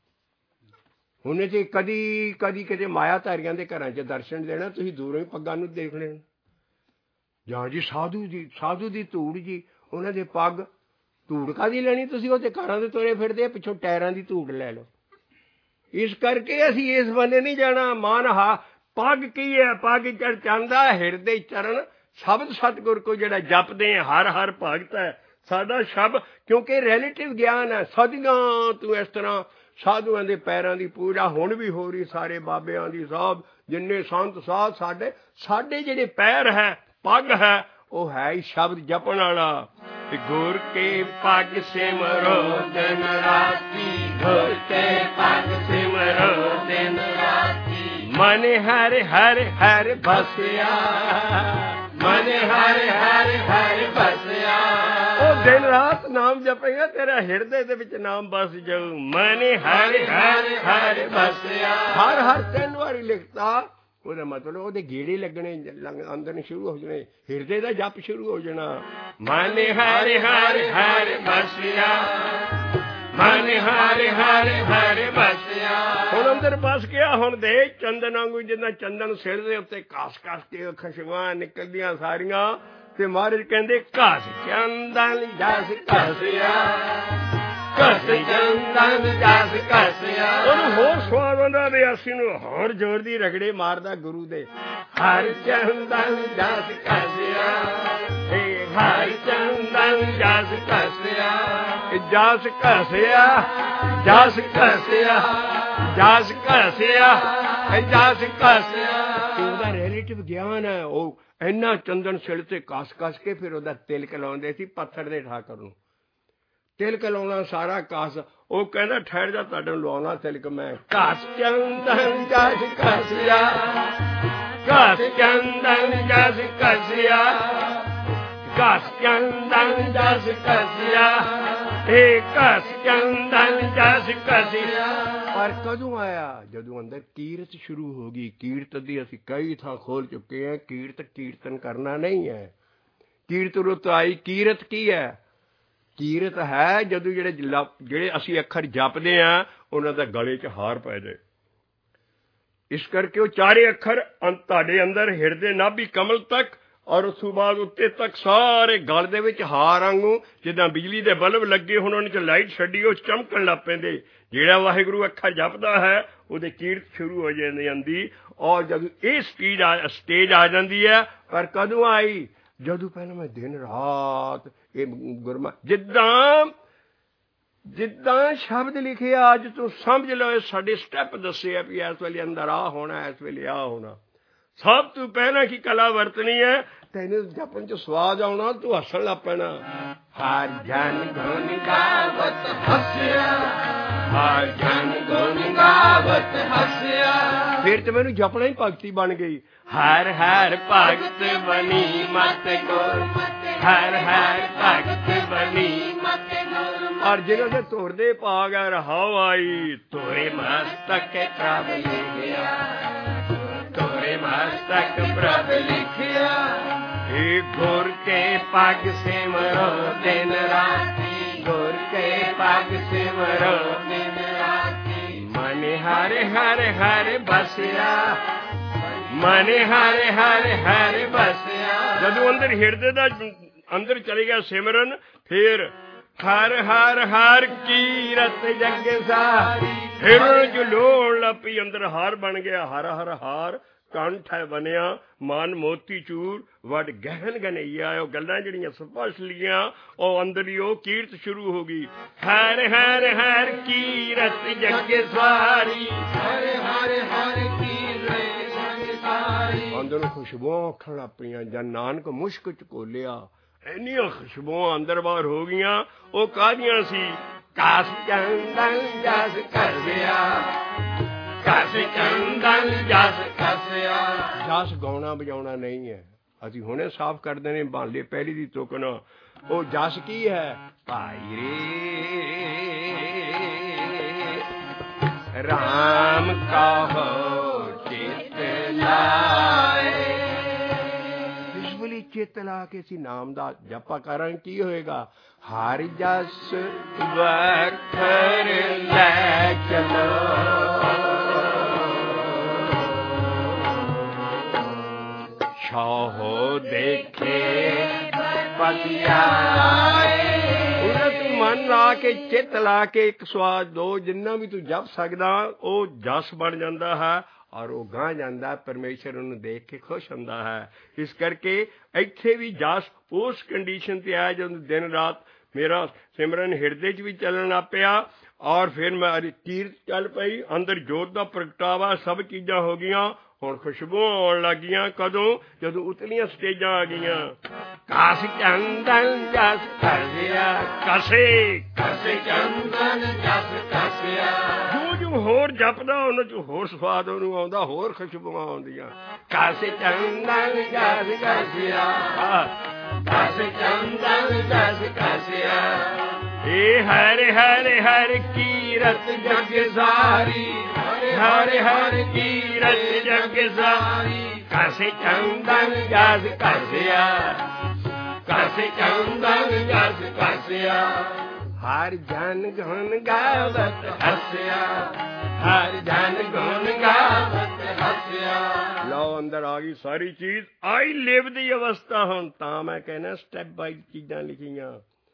[SPEAKER 1] ਉਹਨੇ ਤੇ ਕਦੀ ਕਦੀ ਕਿਤੇ ਮਾਇਆਧਾਰੀਆਂ ਦੇ ਘਰਾਂ 'ਚ ਦਰਸ਼ਨ ਦੇਣਾ, ਤੁਸੀਂ ਦੂਰੋਂ ਹੀ ਪੱਗਾਂ ਨੂੰ ਦੇਖ ਲੈਣਾ। ਜਾਂ ਜੀ ਸਾਧੂ ਜੀ, ਸਾਧੂ ਦੀ ਧੂੜ ਜੀ, ਉਹਨਾਂ ਦੇ ਪੱਗ ਧੂੜ ਕਾਹਦੀ ਲੈਣੀ ਤੁਸੀਂ? ਉਹ ਤੇ ਘਰਾਂ ਦੇ ਤੁਰੇ ਫਿਰਦੇ ਆ, ਪਿੱਛੋਂ ਟਾਇਰਾਂ ਦੀ ਧੂੜ ਲੈ ਲਓ। ਇਸ ਕਰਕੇ ਅਸੀਂ ਇਸ ਬੰਨੇ ਨਹੀਂ ਜਾਣਾ। ਮਨ ਹਾ ਪੱਗ ਕੀ ਹੈ? ਪੱਗ ਚੜ ਚਾਹੁੰਦਾ ਹਿਰਦੇ ਚਰਨ ਸ਼ਬਦ ਸਤਿਗੁਰ ਕੋ, ਜਿਹੜਾ ਜਪਦੇ ਆ ਹਰ ਹਰ ਭਗਤ ਹੈ ਸਾਡਾ ਸ਼ਬਦ। ਕਿਉਂਕਿ ਰਿਲੇਟਿਵ ਗਿਆਨ ਹੈ। ਸਦੀਆਂ ਤੂੰ ਇਸ ਤਰ੍ਹਾਂ ਸਾਧੂਆਂ ਦੇ ਪੈਰਾਂ ਦੀ ਪੂਜਾ ਹੁਣ ਵੀ ਹੋ ਰਹੀ, ਸਾਰੇ ਬਾਬਿਆਂ ਦੀ, ਸਭ ਜਿੰਨੇ ਸੰਤ ਸਾਧ ਸਾਡੇ ਸਾਡੇ ਜਿਹੜੇ ਪੈਰ ਹੈ, ਪੱਗ ਹੈ, ਉਹ ਹੈ ਹੀ ਸ਼ਬਦ ਜਪਣ ਵਾਲਾ। ਗੁਰ ਕੇ ਪੱਗ ਸਿਮਰੋ ਦਿਨ ਰਾਤੀ, ਗੁਰ ਕੇ ਪੱਗ ਸਿਮਰੋ ਦਿਨ ਰਾਤੀ। ਮਨ ਹਰਿ ਹਰਿ ਹਰਿ ਬਸਿਆ, ਮਨ ਹਰਿ ਹਰਿ ਹਰਿ ਬਸਿਆ। ਉਹ ਦਿਨ ਰਾਤ ਨਾਮ ਜਪੇਗਾ, ਤੇਰਾ ਹਿਰਦੇ ਦੇ ਵਿੱਚ ਨਾਮ ਬਸ ਜਾਊ। ਮਨ ਹਰਿ ਹਰਿ ਹਰਿ ਬਸਿਆ। ਹਰ ਹਰ ਤਿੰਨ ਵਾਰੀ ਲਿਖਤਾ, ਉਹਦਾ ਮਤਲਬ ਉਹਦੇ ਗੇੜੇ ਲੱਗਣੇ, ਅੰਦਰ ਸ਼ੁਰੂ ਹੋ ਜਾਣੇ, ਹਿਰਦੇ ਦਾ ਜਪ ਸ਼ੁਰੂ ਹੋ ਜਾਣਾ। ਮਨ ਹਰਿ ਹਰਿ ਹਰਿ ਬਸਿਆ, ਮਨ ਹਰਿ ਹਰਿ ਹਰਿ ਬਸਿਆ। ਹੁਣ ਅੰਦਰ ਬਸ ਗਿਆ। ਹੁਣ ਦੇ ਚੰਦਨ ਵਾਂਗੂ, ਜਿੱਦਾਂ ਚੰਦਨ ਸਿਰ ਦੇ ਉੱਤੇ ਘਸ ਘਸ ਕੇ ਖੁਸ਼ਬੂਆਂ ਨਿਕਲਦੀਆਂ ਸਾਰੀਆਂ, ਤੇ ਮਹਾਰਾਜ ਕਹਿੰਦੇ ਘਸ ਚੰਦਨ ਜਸ ਘਸਿਆ, ਘਸ ਚੰਦਨ ਜਸ ਘਸਿਆ। ਉਹਨੂੰ ਹੋਰ ਸਵਾਦ ਆਉਂਦਾ ਵੀ ਅਸੀਂ ਨੂੰ ਹੋਰ ਜ਼ੋਰ ਦੀ ਰਗੜੇ ਮਾਰਦਾ ਗੁਰੂ ਦੇ। ਹਰ ਚੰਦਨ ਜਸ ਘਸਿਆ, ਹਰ ਚੰਦਨ ਜਸ ਘਸਿਆ, ਜਸ ਘਸਿਆ, ਜਸ ਘਸਿਆ, ਜਸ ਘਸਿਆ, ਜਸ ਘਸਿਆ। ਉਹਦਾ ਰਿਲੇਟਿਵ ਗਿਆਨ ਹੈ। ਉਹ ਇੰਨਾ ਚੰਦਨ ਸਿਰ ਤੇ ਘਸ ਘਸ ਕੇ ਫਿਰ ਉਹਦਾ ਤਿਲਕ ਲਾਉਂਦੇ ਸੀ ਪੱਥਰ ਦੇ ਠਾਕਰ ਨੂੰ। ਤਿਲਕ ਲਾਉਣਾ ਸਾਰਾ ਘਸ। ਉਹ ਕਹਿੰਦਾ ਠਹਿਰ ਜਾ, ਤੁਹਾਡੇ ਨੂੰ ਲਵਾਉਣਾ ਤਿਲਕ ਮੈਂ। ਘਸ ਚੰਦਨ ਜਸ ਘਸਿਆ, ਘਸ ਚੰਦਨ ਜਸ ਘਸਿਆ, ਘਸ ਚੰਦਨ ਜਸ ਘਸਿਆ, ਇਹ ਘਸ ਚੰਦਨ ਜਸ ਘਸਿਆ। ਪਰ ਕਦੋਂ ਆਇਆ? ਜਦੋਂ ਅੰਦਰ ਕੀਰਤ ਸ਼ੁਰੂ ਹੋ ਗਈ। ਕੀਰਤ ਦੀ ਅਸੀਂ ਕਈ ਥਾਂ ਖੋਲ ਚੁੱਕੇ ਹਾਂ। ਕੀਰਤ ਕੀਰਤਨ ਕਰਨਾ ਨਹੀਂ ਹੈ। ਕੀਰਤ ਰੁੱਤ ਆਈ। ਕੀਰਤ ਕੀ ਹੈ? ਕੀਰਤ ਹੈ ਜਦੋਂ ਜਿਹੜੇ ਜਿਹੜੇ ਅਸੀਂ ਅੱਖਰ ਜਪਦੇ ਹਾਂ, ਉਹਨਾਂ ਦਾ ਗਲੇ 'ਚ ਹਾਰ ਪੈ ਜਾਏ। ਇਸ ਕਰਕੇ ਉਹ ਚਾਰੇ ਅੱਖਰ ਤੁਹਾਡੇ ਅੰਦਰ ਹਿਰਦੇ ਨਾਭੀ ਕਮਲ ਤੱਕ, ਔਰ ਉਸ ਤੋਂ ਬਾਅਦ ਉੱਤੇ ਤੱਕ ਸਾਰੇ ਗਲ ਦੇ ਵਿੱਚ ਹਾਰ ਵਾਂਗੂ, ਜਿੱਦਾਂ ਬਿਜਲੀ ਦੇ ਬਲਬ ਲੱਗੇ ਹੁਣ ਉਹਨਾਂ 'ਚ ਲਾਈਟ ਛੱਡੀ, ਉਹ ਚਮਕਣ ਲੱਗ ਪੈਂਦੇ। ਜਿਹੜਾ ਵਾਹਿਗੁਰੂ ਅੱਖਰ ਜਪਦਾ ਹੈ, ਉਹਦੇ ਕੀਰਤ ਸ਼ੁਰੂ ਹੋ ਜਾਂਦੀ ਆਂਦੀ। ਔਰ ਜਦੋਂ ਇਹ ਸਟੇਜ ਆ ਸਟੇਜ ਆ ਜਾਂਦੀ ਹੈ, ਪਰ ਕਦੋਂ ਆਈ? ਜਦੋਂ ਪਹਿਲਾਂ ਮੈਂ ਦਿਨ ਰਾਤ ਇਹ ਗੁਰਮਾ ਜਿੱਦਾਂ ਜਿੱਦਾਂ ਸ਼ਬਦ ਲਿਖੇ ਆ, ਅੱਜ ਤੂੰ ਸਮਝ ਲਓ ਇਹ ਸਾਡੇ ਸਟੈਪ ਦੱਸੇ ਆ ਵੀ ਇਸ ਵੇਲੇ ਅੰਦਰ ਆ ਹੋਣਾ, ਇਸ ਵੇਲੇ ਆ ਹੋਣਾ। ਸਭ ਤੋਂ ਪਹਿਲਾਂ ਕੀ ਕਲਾ ਵਰਤਣੀ ਹੈ? ਤੈਨੂੰ ਜਪਣ ਚ ਸਵਾਦ ਆਉਣਾ, ਤੂੰ ਹੱਸਣ ਲੱਗ ਪੈਣਾ। ਹਰ ਜਨ ਗੁਣ ਗਾਵਤ ਹੱਸਿਆ, ਹਰ ਜਨ ਗੁਣ ਗਾਵਤ ਹੱਸਿਆ। ਫਿਰ ਤੇ ਮੈਨੂੰ ਜਪਣਾ ਹੀ ਭਗਤੀ ਬਣ ਗਈ। ਹਰ ਹਰ ਭਗਤ ਬਣੀ ਮਤ ਗੁਰ, ਹਰ ਹਰ ਭਗਤ ਬਣੀ ਮਤ ਗੁਰ। ਔਰ ਜਿਹਨਾਂ ਦੇ ਤੁਰਦੇ ਭਾਗ ਆ ਰਹਾਉ ਆਈ, ਤੋਰੇ ਮਸਤਕ ਪ੍ਰਭ ਲਿਖਿਆ, ਤੋਰੇ ਮਸਤਕ ਪ੍ਰਭ ਲਿਖਿਆ। हे गुर के पग सिमरो दिन राती, गुर के पग सिमरो दिन राती। मन हर हर हर बसिया, मन हर हर हर बसिया। जदों अंदर हिरदे दा अंदर चले गया सिमरन, फिर हर हर हर कीरत जग सारी। फिर जलोण लपी अंदर हार बन गया, हर हर हार ਕੰਠ ਹੈ ਬਣਿਆ, ਮਨ ਮੋਤੀ ਚੂਰ ਵੱਡ ਗਹਿਨ ਗਨਈਆ। ਉਹ ਗੱਲਾਂ ਜਿਹੜੀਆਂ ਸਪਸ਼ਟ ਲੀਆਂ, ਉਹ ਅੰਦਰ ਹੀ ਉਹ ਕੀਰਤ ਸ਼ੁਰੂ ਹੋ ਗਈ। ਹਰ ਹਰ ਹਰ ਕੀਰਤ ਜਗ ਸਾਰੀ, ਹਰ ਹਰ ਹਰ ਕੀਰਤ ਜਗ ਸਾਰੀ। ਅੰਦਰੋਂ ਖੁਸ਼ਬੂਆਂ ਅੱਖਾਂ ਲੱਗ ਪਈਆਂ, ਜਨ ਨਾਨਕ ਮੁਸ਼ਕ ਚ ਘੋਲਿਆ। ਇੰਨੀਆਂ ਖੁਸ਼ਬੂਆਂ ਅੰਦਰ ਬਾਹਰ ਹੋ ਗਈਆਂ। ਉਹ ਕਾਹਦੀਆਂ ਸੀ? ਕਾਸ ਚੰਦਨ ਜਸ ਕਰਦਿਆ, ਕਸ ਚੰਦਨ ਜਸ ਕਸਿਆ। ਜਸ ਗਾਉਣਾ ਵਜਾਉਣਾ ਨਹੀਂ ਹੈ, ਅਸੀਂ ਹੁਣੇ ਸਾਫ਼ ਕਰਦੇ ਨੇ ਬਾਲੇ ਪਹਿਲੀ ਦੀ ਤੁਕਨ। ਉਹ ਜਸ ਕੀ ਹੈ? ਭਾਈ ਰੇ ਰਾਮ ਕਹੋ ਚਿਤ ਲਾਏ। ਇਸ ਵੇਲੇ ਚਿੱਤ ਲਾ ਕੇ ਅਸੀਂ ਨਾਮ ਦਾ ਜਪਾ ਕਰਾਂਗੇ, ਕੀ ਹੋਏਗਾ? ਹਰ ਜਸ ਵਖਰ ਲੈ ਚਲੋ, ਛਾਹੋ ਦੇਖੇ ਪਤਿਆਏ। ਉਹਨਾਂ ਤੂੰ ਮਨ ਲਾ ਕੇ ਚਿੱਤ ਲਾ ਕੇ ਇੱਕ ਸਵਾਦ ਦੋ, ਜਿੰਨਾ ਵੀ ਤੂੰ ਜਪ ਸਕਦਾ ਉਹ ਜਸ ਬਣ ਜਾਂਦਾ ਹੈ, ਔਰ ਉਹ ਗਾਂ ਜਾਂਦਾ। ਪਰਮੇਸ਼ਰ ਉਹਨੂੰ ਦੇਖ ਕੇ ਖੁਸ਼ ਹੁੰਦਾ ਹੈ। ਇਸ ਕਰਕੇ ਇੱਥੇ ਵੀ ਜਸ ਉਸ ਕੰਡੀਸ਼ਨ ਤੇ ਆਇਆ ਜਦੋਂ ਦਿਨ ਰਾਤ ਮੇਰਾ ਸਿਮਰਨ ਹਿਰਦੇ 'ਚ ਵੀ ਚੱਲਣ ਲੱਗ ਪਿਆ, ਔਰ ਫਿਰ ਮੇਰੀ ਕੀਰਤ ਚੱਲ ਪਈ, ਅੰਦਰ ਜੋਤ ਦਾ ਪ੍ਰਗਟਾਵਾ, ਸਭ ਚੀਜ਼ਾਂ ਹੋ ਗਈਆਂ। ਹੁਣ ਖੁਸ਼ਬੂਆਂ ਆਉਣ ਲੱਗੀਆਂ। ਕਦੋਂ? ਜਦੋਂ ਉਤਲੀਆਂ ਸਟੇਜਾਂ ਆ ਗਈਆਂ। ਕਾਸ ਚੰਦਨ ਜਸ ਕਰਦਿਆ, ਕਸੇ ਕਸੇ ਚੰਦਨ ਜਸ ਕਸਿਆ। ਜੋ ਜੋ ਹੋਰ ਜਪਦਾ ਉਹਨਾਂ ਚ ਹੋਰ ਸਵਾਦ ਉਹਨੂੰ ਆਉਂਦਾ, ਹੋਰ ਖੁਸ਼ਬੂਆਂ ਆਉਂਦੀਆਂ। ਕਾਸੇ ਚੰਦਨ ਜਸ ਕਸਿਆ, ਕਾਸੇ ਚੰਦਨ ਜਸ ਕਸਿਆ। ਇਹ ਹਰ ਹਰ ਹਰ ਕੀਰਤ ਜਗ ਸਾਰੀ, ਹਰ ਹਰ ਕੀਰਤ ਜਗ ਸਾਰੀ। ਕਾਸੇ ਚੰਦਨ ਜਸ ਕਸਿਆ, ਕਾਸੇ ਚੰਦਨ ਜਸ ਕਸਿਆ। ਹਰ ਜਨ ਗੁਣ ਗਾਵਤ ਹੱਸਿਆ, ਹਰ ਜਨ ਗੁਣ ਗਾਵਤ ਹੱਸਿਆ। ਲਓ ਅੰਦਰ ਆ ਗਈ ਸਾਰੀ ਚੀਜ਼, ਆਈ ਲਿਵ ਦੀ ਅਵਸਥਾ। ਹੁਣ ਤਾਂ ਮੈਂ ਕਹਿੰਦਾ ਸਟੈਪ ਬਾਈ ਚੀਜ਼ਾਂ ਲਿਖੀਆਂ,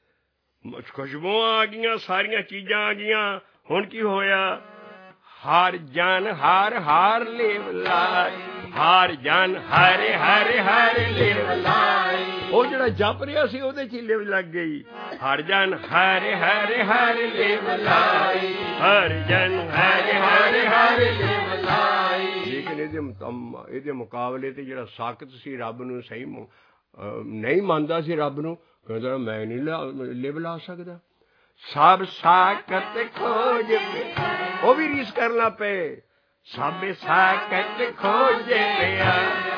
[SPEAKER 1] ਖੁਸ਼ਬੂਆਂ ਆ ਗਈਆਂ, ਸਾਰੀਆਂ ਚੀਜ਼ਾਂ ਆ ਗਈਆਂ। ਹੁਣ ਕੀ ਹੋਇਆ? ਹਰ ਜਨ ਹਰ ਹਰ ਲਿਵ ਲਾਈ, ਹਰ ਜਨ ਹਰ ਹਰ ਹਰ ਲਿਵ ਲਾਈ। ਉਹ ਜਿਹੜਾ ਜਪ ਰਿਹਾ ਸੀ ਉਹਦੇ ਚ ਹੀ ਲਿਵ ਲੱਗ ਗਈ। ਹਰ ਜਨ ਹਰ ਹਰ ਹਰ ਲਿਵ ਲਾਈ, ਹਰ ਜਨ ਹਰ ਹਰ ਹਰ ਲਿਵ ਲਾਈ। ਲੇਕਿਨ ਇਹਦੇ ਇਹਦੇ ਮੁਕਾਬਲੇ ਤੇ ਜਿਹੜਾ ਸਾਕਤ ਸੀ, ਰੱਬ ਨੂੰ ਸਹੀ ਨਹੀਂ ਮੰਨਦਾ ਸੀ, ਰੱਬ ਨੂੰ ਕਹਿੰਦਾ ਮੈਂ ਨਹੀਂ ਲਿਵ ਲਾ ਸਕਦਾ। ਸਭ ਸਾਕਤ ਖੋਜ, ਉਹ ਵੀ ਰੀਸ ਕਰਨਾ ਪਏ। ਸਭ ਸਾਕਤ ਖੋਜੇ ਪਿਆ,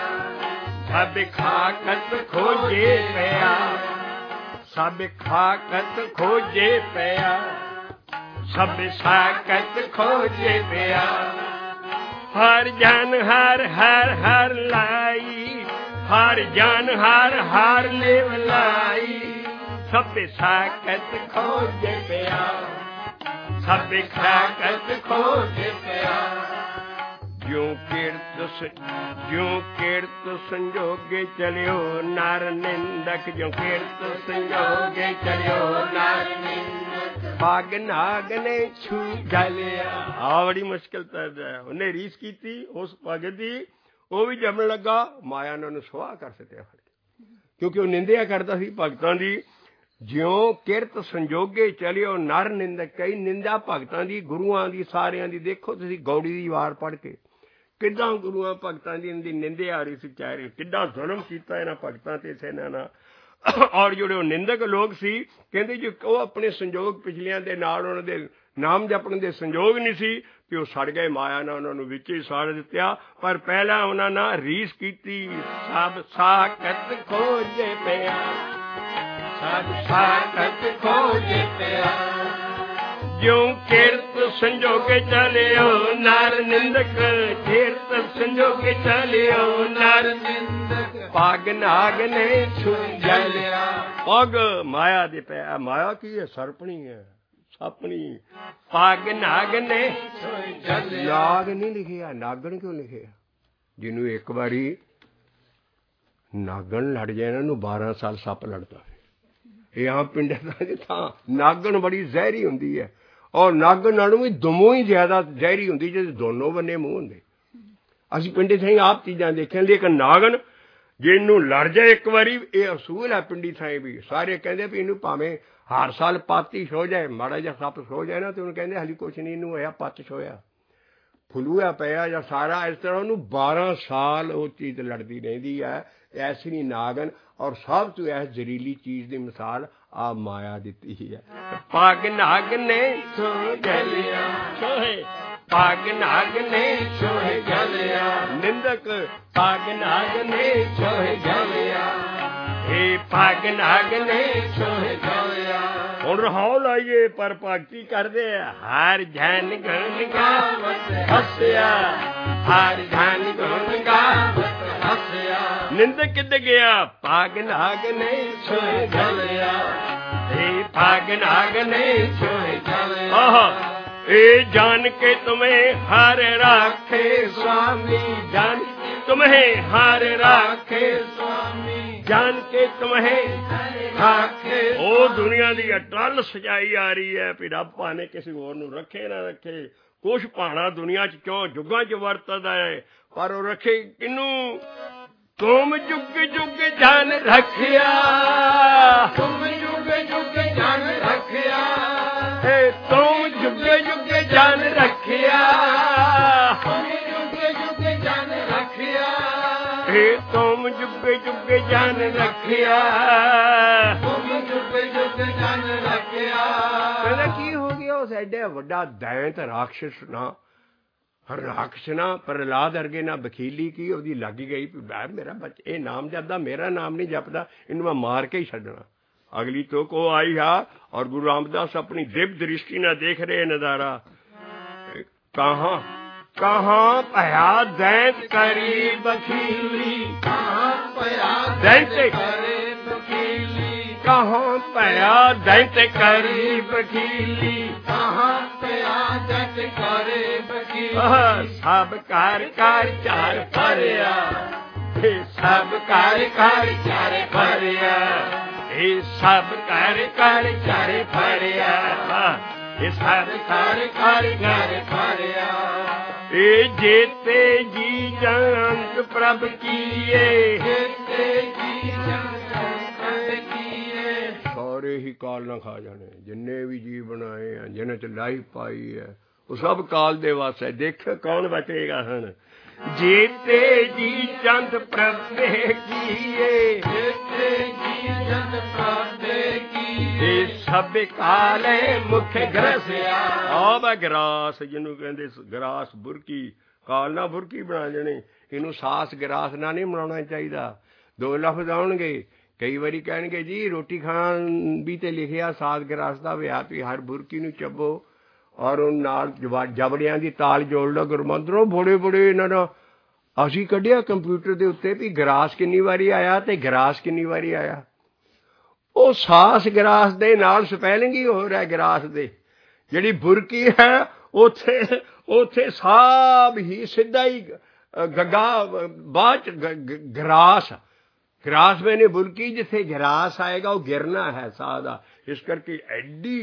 [SPEAKER 1] ਸਭ ਖਾਕਤ ਖੋਜੇ ਪਿਆ, ਸਭ ਖਾਕਤ ਖੋਜੇ ਪਿਆ, ਸਭ ਸਾਕਤ ਖੋਜੇ ਪਿਆ। ਹਰ ਜਨ ਹਰ ਹਰ ਹਰ ਲਾਈ, ਹਰ ਜਨ ਹਰ ਹਰ ਲਿਵ ਲਾਈ। ਸਭ ਸਾਕਤ ਖੋਜ ਪਿਆ, ਸਭ ਸਾਕਤ ਖੋਜ ਪਿਆ। ਜਿਉ ਕੀਰਤ ਜਿਉ ਕੀਰਤ ਸੰਜੋਗੇ ਚਲਿਓ ਨਰ ਨਿੰਦਕ, ਜਿਉ ਕੀਰਤ ਸੰਜੋਗੇ ਚਲਿਓ ਨਰ ਨਿੰਦਕ। ਪੱਗ ਨਾਗ ਨੇ ਛੂ ਜਲਿਆ। ਆ ਬੜੀ ਮੁਸ਼ਕਿਲ ਤਰਦਾ ਉਹਨੇ ਰੀਸ ਕੀਤੀ ਉਸ ਪੱਗ ਦੀ, ਉਹ ਵੀ ਜੰਮਣ ਲੱਗਾ, ਮਾਇਆ ਨੇ ਉਹਨੂੰ ਸੁਆਹ ਕਰ ਸਕਿਆ ਫੜ ਕੇ, ਕਿਉਂਕਿ ਉਹ ਨਿੰਦਿਆ ਕਰਦਾ ਸੀ ਭਗਤਾਂ ਦੀ। ਜਿਉਂ ਕਿਰਤ ਸੰਜੋਗੇ ਚਲਿਓ ਨਰ ਨਿੰਦਕ, ਕਈ ਨਿੰਦਾ ਭਗਤਾਂ ਦੀ, ਗੁਰੂਆਂ ਦੀ, ਸਾਰਿਆਂ ਦੀ। ਦੇਖੋ ਤੁਸੀਂ ਗੌੜੀ ਦੀ ਵਾਰ ਪੜ੍ਹ ਕੇ ਕਿੱਦਾਂ ਗੁਰੂਆਂ ਭਗਤਾਂ ਦੀ ਇਹਦੀ ਨਿੰਦਿਆ ਆ ਰਹੀ ਸੀ, ਚਾਹ ਰਹੀ, ਕਿੱਡਾ ਜ਼ੁਲਮ ਕੀਤਾ ਇਹਨਾਂ ਭਗਤਾਂ ਤੇ ਸੈਨਾ ਨਾਲ। ਔਰ ਜਿਹੜੇ ਉਹ ਨਿੰਦਕ ਲੋਕ ਸੀ, ਕਹਿੰਦੇ ਜੀ ਉਹ ਆਪਣੇ ਸੰਜੋਗ ਪਿਛਲਿਆਂ ਦੇ ਨਾਲ ਉਹਨਾਂ ਦੇ ਨਾਮ ਜਪਣ ਦੇ ਸੰਜੋਗ ਨਹੀਂ ਸੀ, ਕਿ ਉਹ ਸੜ ਗਏ, ਮਾਇਆ ਨੇ ਉਹਨਾਂ ਨੂੰ ਵਿੱਚ ਹੀ ਸਾੜ ਦਿੱਤਾ। ਪਰ ਪਹਿਲਾਂ ਉਹਨਾਂ ਨਾਲ ਰੀਸ ਕੀਤੀ, ਸਭ ਸਾਕਤ ਖੋਜੇ ਪਿਆ, ਸਭ ਸਾਕਤ ਖੋਜੇ ਪਿਆ। ਜਿਉਂ ਕਿਰਤ ਸੰਜੋਗੇ ਚਲਿਓ ਨਰ ਨਿੰਦਕ, ਕਿਰਤ ਸੰਜੋਗੇ ਚਲਿਓ ਨਰ ਨਿੰਦਕ, ਪੱਗ ਨਾਗ ਨੇ ਛੂ ਜਲਿਆ। ਪੱਗ ਮਾਇਆ ਦੇ ਪਿਆ, ਮਾਇਆ ਕੀ ਹੈ? ਸਰਪਣੀ ਹੈ, ਸਪਣੀ। ਪੱਗ ਨਾਗ ਨੇ ਛੂ ਜਲਿਆ। ਨਾਗ ਨਹੀਂ ਲਿਖਿਆ, ਨਾਗਣ ਕਿਉਂ ਲਿਖਿਆ? ਜਿਹਨੂੰ ਇੱਕ ਵਾਰੀ ਨਾਗਣ ਲੜ ਜਾਏ, ਇਹਨਾਂ ਨੂੰ ਬਾਰਾਂ ਸਾਲ ਸੱਪ ਲੜਦਾ ਹੈ। ਇਹ ਆਮ ਪਿੰਡਾਂ ਦੀ ਥਾਂ ਨਾਗਣ ਬੜੀ ਜ਼ਹਿਰੀ ਹੁੰਦੀ ਹੈ, ਔਰ ਨਾਗਣ ਨਾਲੋਂ ਵੀ ਦਮੋਂ ਹੀ ਜ਼ਿਆਦਾ ਜ਼ਹਿਰੀ ਹੁੰਦੀ, ਜਿਹਦੇ ਦੋਨੋਂ ਬੰਨੇ ਮੂੰਹ ਹੁੰਦੇ। ਅਸੀਂ ਪਿੰਡੇ ਥਾਈਂ ਆਪ ਚੀਜ਼ਾਂ ਦੇਖੀਆਂ, ਲੇਕਿਨ ਨਾਗਣ ਜਿਹਨੂੰ ਲੜ ਜਾਏ ਇੱਕ ਵਾਰੀ, ਇਹ ਅਸੂਲ ਹੈ ਪਿੰਡੀ ਥਾਈਂ ਵੀ। ਸਾਰੇ ਕਹਿੰਦੇ ਵੀ ਇਹਨੂੰ ਭਾਵੇਂ ਹਰ ਸਾਲ ਪੱਤ ਹੀ ਸੋ ਜਾਏ, ਮਾੜਾ ਜਿਹਾ ਸੱਪ ਸੋ ਜਾਏ ਨਾ, ਤੇ ਉਹਨੂੰ ਕਹਿੰਦੇ ਹਾਲੀ ਕੁਛ ਨਹੀਂ, ਇਹਨੂੰ ਹੋਇਆ ਪੱਤ ਸੋਇਆ, ਫਲੂਆ ਪਿਆ ਜਾਂ ਸਾਰਾ, ਇਸ ਤਰ੍ਹਾਂ ਉਹਨੂੰ ਬਾਰਾਂ ਸਾਲ ਉਹ ਚੀਜ਼ ਲੜਦੀ ਰਹਿੰਦੀ ਹੈ। ਐਸੀ ਨਹੀਂ ਨਾਗਣ। ਔਰ ਸਭ ਤੋਂ ਇਸ ਜ਼ਹਿਰੀਲੀ ਚੀਜ਼ ਦੀ ਮਿਸਾਲ ਆ ਮਾਇਆ ਦਿੱਤੀ ਹੈ। ਪੱਗ ਨਾਗ ਨੇ ਛੂ ਜਲਿਆ, ਛੋਹੇ ਪੱਗ ਨਾਗ ਨੇ ਛੋਹੇ ਜਲਿਆ। ਨਿੰਦਕ ਪੱਗ ਨਾਗ ਨੇ ਛੋਹੇ ਜਲਿਆ, ਇਹ ਪੱਗ ਨਾਗ ਨੇ ਛੋਹੇ ਜਲਿਆ। ਹੁਣ ਰਹਾਉ ਲਾਈਏ ਪਰ ਭਗਤੀ ਕਰਦੇ ਆ। ਹਰ ਜਨ ਗੁਣ ਗਾਵਤ ਹੱਸਿਆ, ਹਰ ਜਨ ਗੁਣ ਗਾਵਤ ਹੱਸਿਆ। ਨਿੰਦਕ ਕਿੱਥੇ ਗਿਆ? ਪੱਗ ਨਾਗ ਨੇ ਛੋਹੇ ਜਲਿਆ, ਇਹ ਪੱਗ ਨਾਗ ਨੇ ਛੋਹੇ ਜਲਿਆ। ਆਹ ਇਹ ਜਾਨ ਕੇ तुम्हें हर राखे स्वामी, जान तुम्हें हर राखे स्वामी, जान के तुम्हें राखे। ਉਹ ਦੁਨੀਆ ਦੀ ਅਟਲ ਸਜਾਈ ਆ ਰਹੀ ਹੈ ਵੀ ਰੱਬ ਭਾਵੇਂ ਕਿਸੇ ਹੋਰ ਨੂੰ ਰੱਖੇ ਨਾ ਰੱਖੇ, ਕੁਛ ਭਾਣਾ ਦੁਨੀਆ 'ਚ ਕਿਉਂ ਜੁਗਾਂ 'ਚ ਵਰਤਦਾ ਹੈ, ਪਰ ਉਹ ਰੱਖੇ ਕਿਹਨੂੰ? ਤੁਮ ਜੁਗ ਜੁਗ ਜਾਨ ਰੱਖਿਆ, ਤੁਮ ਜੁਗ ਜੁਗ ਜਾਨ ਰੱਖਿਆ, ਏ ਤੁਮ ਜੁਗ ਜੁਗ ਜਾਨ ਰੱਖਿਆ, ਤੁਮ ਜੁਗ ਜੁਗ ਜਾਨ ਰੱਖਿਆ, ਏ ਤੁਮ ਜੁਗ ਜੁਗ ਜਾਨ ਰੱਖਿਆ, ਤੁਮ ਜੁਗ ਜੁਗ ਜਾਨ ਰੱਖਿਆ। ਕਹਿੰਦਾ ਕੀ ਹੋ ਗਿਆ? ਉਸ ਐਡੇ ਵੱਡਾ ਦੈਂਤ ਰਾਖਸ਼ ਨਾ, ਰਾਖਸ਼ ਨਾ ਪ੍ਰਹਲਾਦ ਅਰਗੇ ਨਾ ਬਖੀਲੀ ਕੀ ਉਹਦੀ ਲੱਗ ਗਈ ਵੀ ਮੇਰਾ ਬੱਚਾ ਇਹ ਨਾਮ ਜਪਦਾ, ਮੇਰਾ ਨਾਮ ਨਹੀਂ ਜਪਦਾ, ਇਹਨੂੰ ਮੈਂ ਮਾਰ ਕੇ ਹੀ ਛੱਡਣਾ। ਅਗਲੀ ਤੋਂ ਕੋ ਆਈ ਆ। ਔਰ ਗੁਰੂ ਰਾਮਦਾਸ ਆਪਣੀ ਦਿਵ ਦ੍ਰਿਸ਼ਟੀ ਨਾਲ ਦੇਖ ਰਹੇ ਨਜ਼ਾਰਾ। ਕਹਾਂ ਕਹਾਂ ਭਇਆ ਦੈਂਤ ਕਰੀ ਬਖੀਲੀ, ਕਹਾਂ ਭਇਆ ਦੈਂਤ ਕਰੇ ਬਖੀਲੀ, ਕਹਾਂ ਭਇਆ ਦੈਂਤ ਕਰੀ ਬਖੀਲੀ, ਕਹਾਂ ਭਇਆ ਦੈਂਤ ਕਰੇ ਬਖੀਲੀ। ਸਭ ਕਾਰ ਕਾਰ ਚਾਰ ਭਰਿਆ, ਸਭ ਕਾਰ ਕਾਰ ਚਾਰ ਭਰਿਆ, ਇਹ ਸਭ ਕਾਰ ਕਾਰ ਚਾਰ ਭਰਿਆ, ਇਹ ਸਭ ਕਾਰ ਕਾਰ ਚਾਰ ਭਰਿਆ। ਇਹ ਜੇਤੇ ਜੀ ਜੰਤ ਪ੍ਰਭ ਕੀਏ, ਜੇਤੇ ਜੀ ਜੰਤ ਪ੍ਰਭ ਕੀਏ। ਸਾਰੇ ਹੀ ਕਾਲ ਨਾ ਖਾ ਜਾਣੇ, ਜਿੰਨੇ ਵੀ ਜੀਵ ਬਣਾਏ ਆ, ਜਿਹਨਾਂ 'ਚ ਲਾਈਫ ਪਾਈ ਹੈ, ਉਹ ਸਭ ਕਾਲ ਦੇ ਵਾਸਤੇ। ਦੇਖ ਕੌਣ ਬਚੇਗਾ ਹੁਣ? ਜੇਤੇ ਜੀ ਚੰਦ ਪ੍ਰਭੇ ਕੀਏ, ਜੇਤੇ ਜੀ ਚੰਦ ਪ੍ਰਭੇ ਕੀਏ। ਸਭ ਕਾਲੇ ਮੁਖ ਗਰਸਿਆ। ਆ ਵਾ ਗਰਾਸ, ਜਿਹਨੂੰ ਕਹਿੰਦੇ ਗਰਾਸ ਬੁਰਕੀ, ਕਾਲ ਨਾ ਬੁਰਕੀ ਬਣਾ ਜਾਣੀ। ਇਹਨੂੰ ਸਾਸ ਗਰਾਸ ਨਾਲ ਨਹੀਂ ਬਣਾਉਣਾ ਚਾਹੀਦਾ। ਦੋ ਲਫ਼ਜ਼ ਆਉਣਗੇ, ਕਈ ਵਾਰੀ ਕਹਿਣਗੇ ਜੀ ਰੋਟੀ ਖਾਣ ਵੀ ਤੇ ਲਿਖਿਆ ਸਾਸ ਗਰਾਸ ਦਾ ਵਿਆਹ, ਵੀ ਹਰ ਬੁਰਕੀ ਨੂੰ ਚੱਬੋ ਔਰ ਉਹ ਨਾਲ ਜਬੜਿਆਂ ਦੀ ਤਾਲ ਜੋੜ ਲਓ ਗੁਰਮੰਤਰੋਂ। ਬੜੇ ਬੜੇ ਇਹਨਾਂ ਦਾ ਅਸੀਂ ਕੱਢਿਆ ਕੰਪਿਊਟਰ ਦੇ ਉੱਤੇ ਵੀ ਗਰਾਸ ਕਿੰਨੀ ਵਾਰੀ ਆਇਆ ਤੇ ਗਰਾਸ ਕਿੰਨੀ ਵਾਰੀ ਆਇਆ। ਉਹ ਸਾਸ ਗਰਾਸ ਦੇ ਨਾਲ ਸਪੈਲਿੰਗ ਹੀ ਹੋ ਰਿਹਾ ਗਰਾਸ ਦੇ। ਜਿਹੜੀ ਬੁਰਕੀ ਹੈ ਉੱਥੇ ਉੱਥੇ ਸਾਬ ਹੀ ਸਿੱਧਾ ਹੀ ਗੱਗਾ ਬਾਅਦ ਗਰਾਸ, ਗਰਾਸ ਮੈਨੇ ਬੁਰਕੀ, ਜਿੱਥੇ ਗਰਾਸ ਆਏਗਾ ਉਹ ਗਿਰਨਾ ਹੈ ਸਾਹ ਦਾ। ਇਸ ਕਰਕੇ ਐਡੀ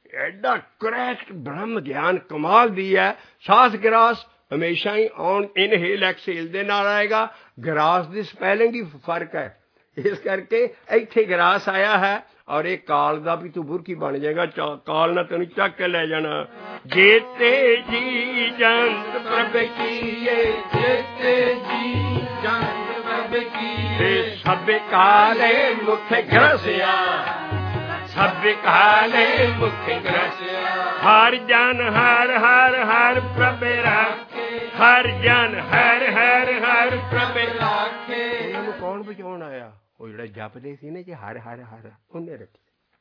[SPEAKER 1] ਐਡਾ ਕਰੈਕਟ ਬ੍ਰਹਮ ਗਿਆਨ ਕਮਾਲ ਦੀ ਹੈ। ਸਾਸ ਗਰਾਸ ਹਮੇਸ਼ਾ ਹੀ ਔਨ ਇਨਹੇਲ ਐਕਸੇਲ ਦੇ ਨਾਲ ਆਏਗਾ। ਗਰਾਸ ਦੀ ਸਪੈਲਿੰਗ ਹੀ ਫਰਕ ਹੈ, ਇਸ ਕਰਕੇ ਇੱਥੇ ਗਰਾਸ ਆਇਆ ਹੈ। ਔਰ ਇਹ ਕਾਲ ਦਾ ਵੀ ਤੂੰ ਬੁਰਕੀ ਬਣ ਜਾਏਗਾ, ਕਾਲ ਨਾਲ ਤੈਨੂੰ ਚੱਕ ਕੇ ਲੈ ਜਾਣਾ। ਜੇਤੇ ਜੀ ਜੰਤ ਪ੍ਰਭ ਕੀਏ, ਜੇਤੇ ਜੀ ਜੰਤ ਪ੍ਰਭ ਕੀਏ, ਸਭ ਕਾਲੇ ਮੁਖ ਗ੍ਰਸਿਆ, ਸਭ ਕਾਲੇ ਮੁਖ ਗ੍ਰਸਿਆ। ਹਰ ਜਨ ਹਰ ਹਰ ਹਰ ਪ੍ਰਭ ਰਾਖੇ, ਹਰ ਜਨ ਹਰ ਹਰ ਹਰ ਪ੍ਰਭ ਰਾਖੇ। ਇਹਨਾਂ ਨੂੰ ਕੌਣ ਬਚਾਉਣ ਆਇਆ? ਉਹ ਜਿਹੜਾ ਜਪਦੇ ਸੀ ਨਾ ਜੀ ਹਰ ਹਰ ਹਰ, ਉਹਨੇ ਰੱਖੀ।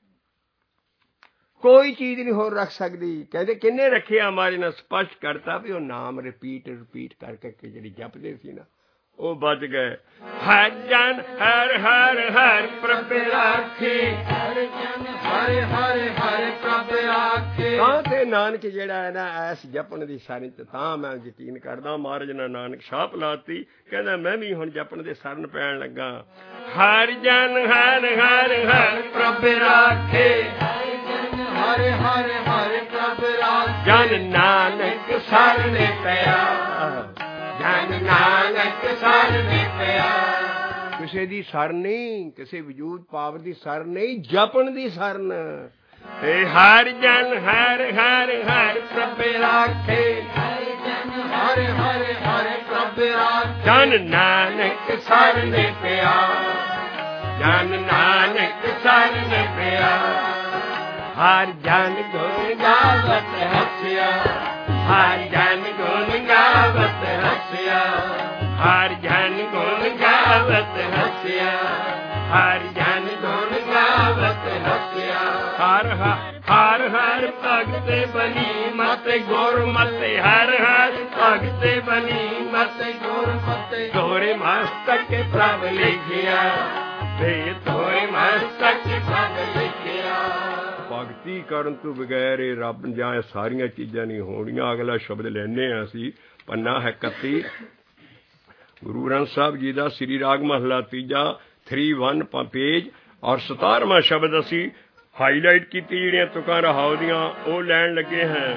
[SPEAKER 1] ਕੋਈ ਚੀਜ਼ ਨਹੀਂ ਹੋਰ ਰੱਖ ਸਕਦੀ। ਕਹਿੰਦੇ ਕਿੰਨੇ ਰੱਖਿਆ? ਹਮਾਰੇ ਨਾਲ ਸਪਸ਼ਟ ਕਰਤਾ ਵੀ ਉਹ ਨਾਮ ਰਿਪੀਟ ਰਿਪੀਟ ਕਰਕੇ ਜਿਹੜੀ ਜਪਦੇ ਸੀ ਨਾ ਉਹ ਬਚ ਗਏ। ਹਰ ਜਨ ਹਰ ਹਰ ਹਰ ਪ੍ਰਭ ਰਾਖੇ, ਹਰ ਜਨ ਹਰ ਹਰ ਹਰ ਪ੍ਰਭ ਰਾਖੇ। ਤਾਂ ਤੇ ਨਾਨਕ ਜਿਹੜਾ ਹੈ ਨਾ ਐਸ ਜਪਣ ਦੀ ਸਰਨ ਚ ਤਾਂ ਮੈਂ ਯਕੀਨ ਕਰਦਾ ਮਹਾਰਾਜ ਨੇ ਨਾਨਕ ਛਾਪ ਲਾਤੀ। ਕਹਿੰਦਾ ਮੈਂ ਵੀ ਹੁਣ ਜਪਣ ਦੇ ਸਰਨ ਪੈਣ ਲੱਗਾ। ਹਰ ਜਨ ਹਰ ਹਰ ਹਰ ਪ੍ਰਭ ਰਾਖੇ, ਹਰ ਹਰ ਹਰ ਪ੍ਰਭ ਰਾਖੇ। ਜਨ ਨਾਨਕ ਸਰਨ ਪਿਆ, ਜਨ ਨਾਨਕ ਸਰਨ ਪਿਆ। ਕਿਸੇ ਦੀ ਸਰਨ ਨਹੀਂ, ਕਿਸੇ ਵਜੂਦ ਪਾਵ ਦੀ ਸਰਨ ਨਹੀਂ, ਜਪਣ ਦੀ ਸਰਨ। ਤੇ ਹਰ ਜਨ ਹਰ ਹਰ ਹਰ ਪ੍ਰਭ ਰਾਖੇ, ਹਰ ਜਨ ਹਰ ਹਰ ਹਰ ਪ੍ਰਭ ਰਾਖੇ। ਜਨ ਨਾਨਕ ਸਰਨ ਪਿਆ, ਜਨ ਨਾਨਕ ਸਰਨ ਪਿਆ। ਹਰ ਜਨ ਗੁਣ ਗਾਵਤ ਹੱਸਿਆ, ਹਰ ਜਨ ਗੁਣ ਗਾਵਤ ਹੱਸਿਆ, ਹਰ ਜਨ ਗੁਣ ਗਾਵਤ ਹੱਸਿਆ, ਹਰ ਜਨ ਗੁਣ ਗਾਵਤ ਹੱਸਿਆ। ਹਰ ਹਰ ਹਰ ਭਗਤ ਬਨੀ ਮਤ ਗੁਰ ਮਤਿ, ਹਰ ਹਰ ਭਗਤ ਬਨੀ ਮਤ ਗੁਰ ਮਤਿ। ਤੋਰੇ ਮਸਤਕ ਪ੍ਰਭ ਲਿਖਿਆ, ਤੇ ਤੋਰੇ ਮਸਤਕ ਪ੍ਰਭ ਲਿਖਿਆ। ਭਗਤੀ ਕਰਨ ਤੋਂ ਬਗੈਰ ਇਹ ਰੱਬ ਜਾਂ ਸਾਰੀਆਂ ਚੀਜ਼ਾਂ ਨਹੀਂ ਹੋਣੀਆਂ। ਅਗਲਾ ਸ਼ਬਦ ਲੈਂਦੇ ਹਾਂ ਅਸੀਂ, ਪੰਨਾ ਹੈ ਇਕੱਤੀ, ਗੁਰੂ ਗ੍ਰੰਥ ਸਾਹਿਬ ਜੀ ਦਾ ਸ੍ਰੀ ਰਾਗ ਮਹਲਾ ਤੀਜਾ, ਥਰੀ ਵਨ ਪੇਜ। ਔਰ ਸਤਾਰਵਾਂ ਸ਼ਬਦ ਅਸੀਂ ਹਾਈਲਾਈਟ ਕੀਤੀ, ਜਿਹੜੀਆਂ ਤੁਕਾਂ ਰਹਾਉ ਦੀਆਂ ਉਹ ਲੈਣ ਲੱਗੇ ਹਾਂ।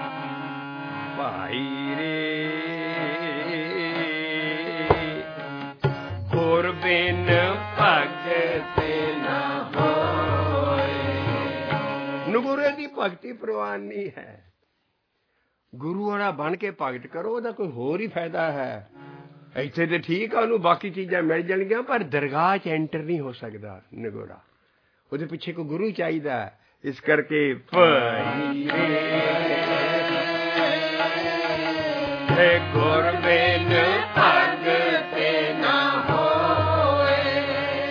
[SPEAKER 1] ਭਾਈ ਰੇ ਗੁਰ ਬਿਨ ਭਗਤ ਨਾ ਹੋਏ। ਨਗੁਰੇ ਦੀ ਭਗਤੀ ਪ੍ਰਵਾਨ ਨਹੀਂ ਹੈ। ਗੁਰੂ ਵਾਲਾ ਬਣ ਕੇ ਭਗਤ ਕਰੋ, ਉਹਦਾ ਕੋਈ ਹੋਰ ਹੀ ਫਾਇਦਾ ਹੈ। ਇੱਥੇ ਤੇ ਠੀਕ ਆ, ਉਹਨੂੰ ਬਾਕੀ ਚੀਜ਼ਾਂ ਮਿਲ ਜਾਣਗੀਆਂ, ਪਰ ਦਰਗਾਹ 'ਚ ਐਂਟਰ ਨਹੀਂ ਹੋ ਸਕਦਾ ਨਗੋਰਾ। ਉਹਦੇ ਪਿੱਛੇ ਕੋਈ ਗੁਰੂ ਚਾਹੀਦਾ। ਇਸ ਕਰਕੇ ਭਾਈ ਰੇ ਗੁਰ ਬਿਨ ਭਗਤ ਨਾ ਹੋਏ,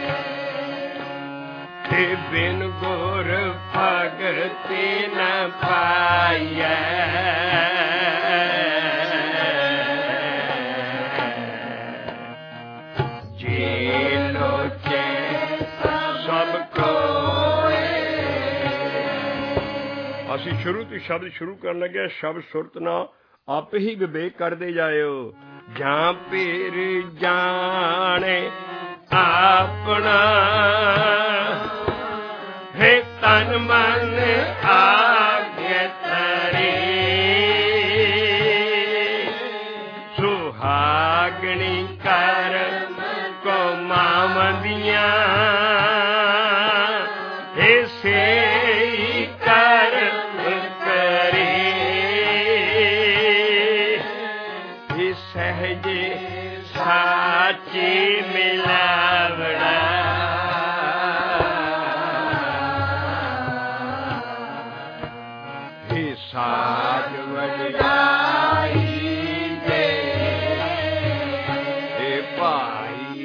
[SPEAKER 1] ਤੇ ਬਿਨ ਗੁਰ ਭਗਤ ਨਾ ਪਾਈਐ। ਅਸੀਂ ਸ਼ੁਰੂ ਤੋਂ ਸ਼ਬਦ ਸ਼ੁਰੂ ਕਰਨ ਲੱਗੇ। ਸ਼ਬਦ ਸੁਰਤ ਨਾਲ ਆਪੇ ਹੀ ਵਿਵੇਕ ਕਰਦੇ ਜਾਇਓ। ਜਾਂ ਪੀਰ ਜਾਣੇ ਆਪਣਾ, ਹੈ ਤਨ ਮਨ ਆਗੇ ਤਰੇ। ਸੁਹਾਗਣੀ ਕਰਮ ਕੋ ਮਾਵੰਦੀਆਂ, ਇਸੇ ਸਾਚੀ ਮਿਲਾਵੜਾ। ਇਹ ਸਾਜ ਵਡਿਆਈ ਦੇ, ਇਹ ਭਾਈ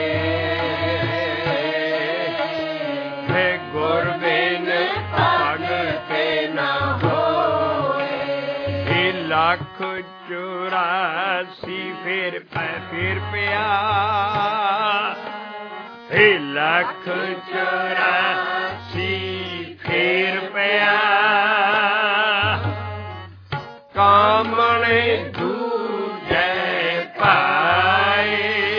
[SPEAKER 1] ਰੇ ਗੁਰ ਬਿਨ ਭਗਤ ਨਾ ਹੋਏ। ਇਹ ਲੱਖ ਚੁਰਾਸੀ ਫੇਰ ਫੇਰ ਪਿਆ, ਇਹ ਲੱਖ ਚੁਰਾਸੀ ਫੇਰ ਪਿਆ। ਕਾਮਣੇ ਦੂਜੇ ਪਾਏ,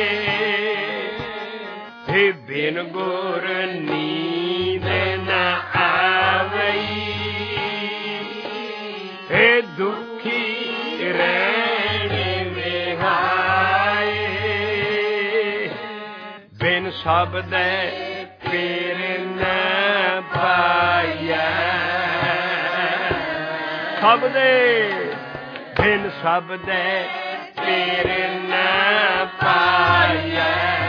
[SPEAKER 1] ਇਹ ਬਿਨ ਗੁਰ ਨੀਂਦ ਨਾ ਆਵਈ। ਸਭ ਦੇ ਪੀਰ ਨ ਪਾਈਐ, ਸਭ ਦੇ ਬਿਨ ਸਭ ਦੇ ਪੀਰ ਨ ਪਾਈਐ।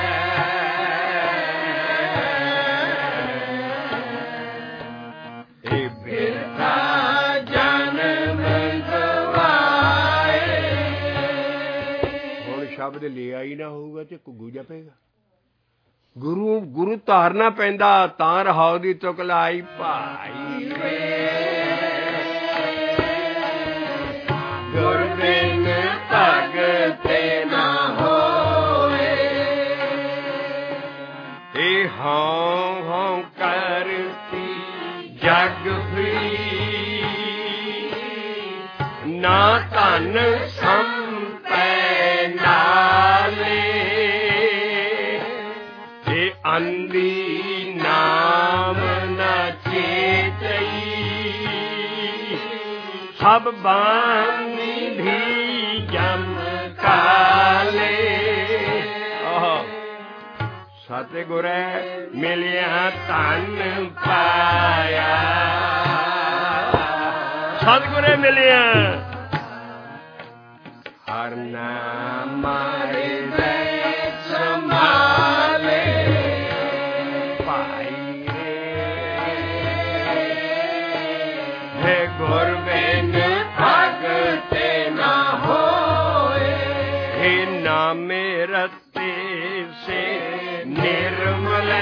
[SPEAKER 1] ਇਹ ਬਿਰਥਾ ਜਨਮ ਗਵਾਏ। ਹੁਣ ਸ਼ਬਦ ਲਿਆ ਹੀ ਨਾ ਹੋਊਗਾ ਤੇ ਘੁੱਗੂ ਜਪੇਗਾ। ਗੁਰੂ ਗੁਰੂ ਧਾਰਨਾ ਪੈਂਦਾ ਤਾਂ ਰਹਾਉ ਦੀ ਤੁਕ ਲਾਈ ਭਾਈ ਵੇ। ਗੁਰ ਬਿਨ ਭਗਤ ਨਾ ਹੋਏ। ਇਹ ਹਾਂ ਹਾਂ ਕਰਤੀ ਜਗ ਫਰੀ, ਨਾ ਧਨ ਸੰਪੈ ਨਾਲੇ। ਅੰਦੀ ਨਾਮ ਨ ਚੇਤਈ, ਸਭ ਬਾਨੀ ਵੀ ਜਮ ਕਾਲੇ। ਸਤਿਗੁਰੇ ਮਿਲਿਆ ਧਨ ਪਾਇਆ, ਸਤਿਗੁਰੇ ਮਿਲਿਆ ਹਰ ਨਾਮ ਮਾਰੇ ਸੰਭਾਲੇ। ਭਾਈ ਰੇ ਗੁਰ ਬਿਨ ਭਗਤ ਨਾ ਹੋਏ। हे ਨਾਮੇ ਰਤੇ ਸੇ ਨਿਰਮਲੇ,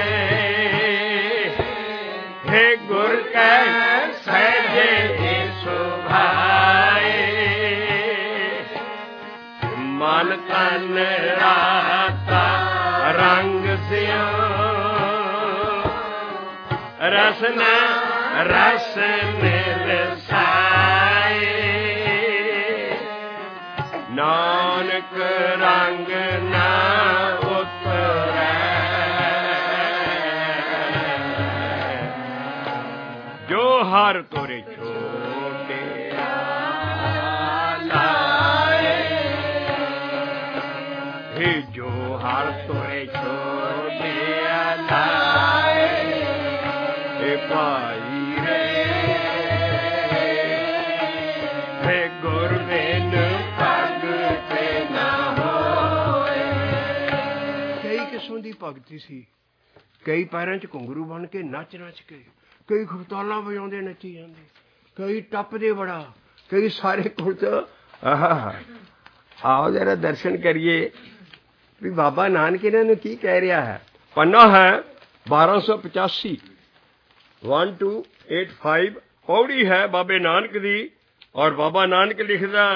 [SPEAKER 1] हे ਗੁਰ ਕੈ ਸਹਿਜੇ ਸੁਭਾਏ। ਮਨ ਤਨ ਰਾਤਾ ਰੰਗ ਸਿਓ, ਰਸਨ ਰਸ ਨਿਰਸਾਏ। ਨਾਨਕ ਰੰਗ ਨਾ ਉਤਰੈ, ਜੋ ਹਰ ਤੋਰੇ ਛੋਟਿਆ ਲਾਏ। हे ਜੋ ਹਰ ਤੋਰੇ ਛੋਟਿਆ ਲਾਏ। हे ਭਾਈ ਰੇ हे ਗੁਰ ਬਿਨ ਭਗਤ ਨਾ ਹੋਏ। ਕਈ ਕਿਸਮ ਦੀ ਭਗਤੀ ਸੀ। ਕਈ ਪੈਰਾਂ 'ਚ ਘੁੰਗਰੂ ਬਣ ਕੇ ਨੱਚ ਨੱਚ ਕੇ, ਕਈ ਖੜਤਾਲਾਂ ਵਜਾਉਂਦੇ ਨੱਚੀ ਜਾਂਦੇ, ਕਈ ਟੱਪਦੇ ਬੜਾ, ਕਈ ਸਾਰੇ ਕੁਝ। ਆਹ ਆਓ ਜਰਾ ਦਰਸ਼ਨ ਕਰੀਏ ਵੀ ਬਾਬਾ ਨਾਨਕ ਇਹਨਾਂ ਨੂੰ ਕੀ ਕਹਿ ਰਿਹਾ ਹੈ। ਪੰਨਾ ਹੈ ਬਾਰਾਂ ਸੌ ਪਚਾਸੀ, ਵਨ ਟੂ ਏਟ ਫਾਈਵ ਪੌੜੀ ਹੈ ਬਾਬੇ ਨਾਨਕ ਦੀ। ਔਰ ਬਾਬਾ ਨਾਨਕ ਲਿਖਦਾ,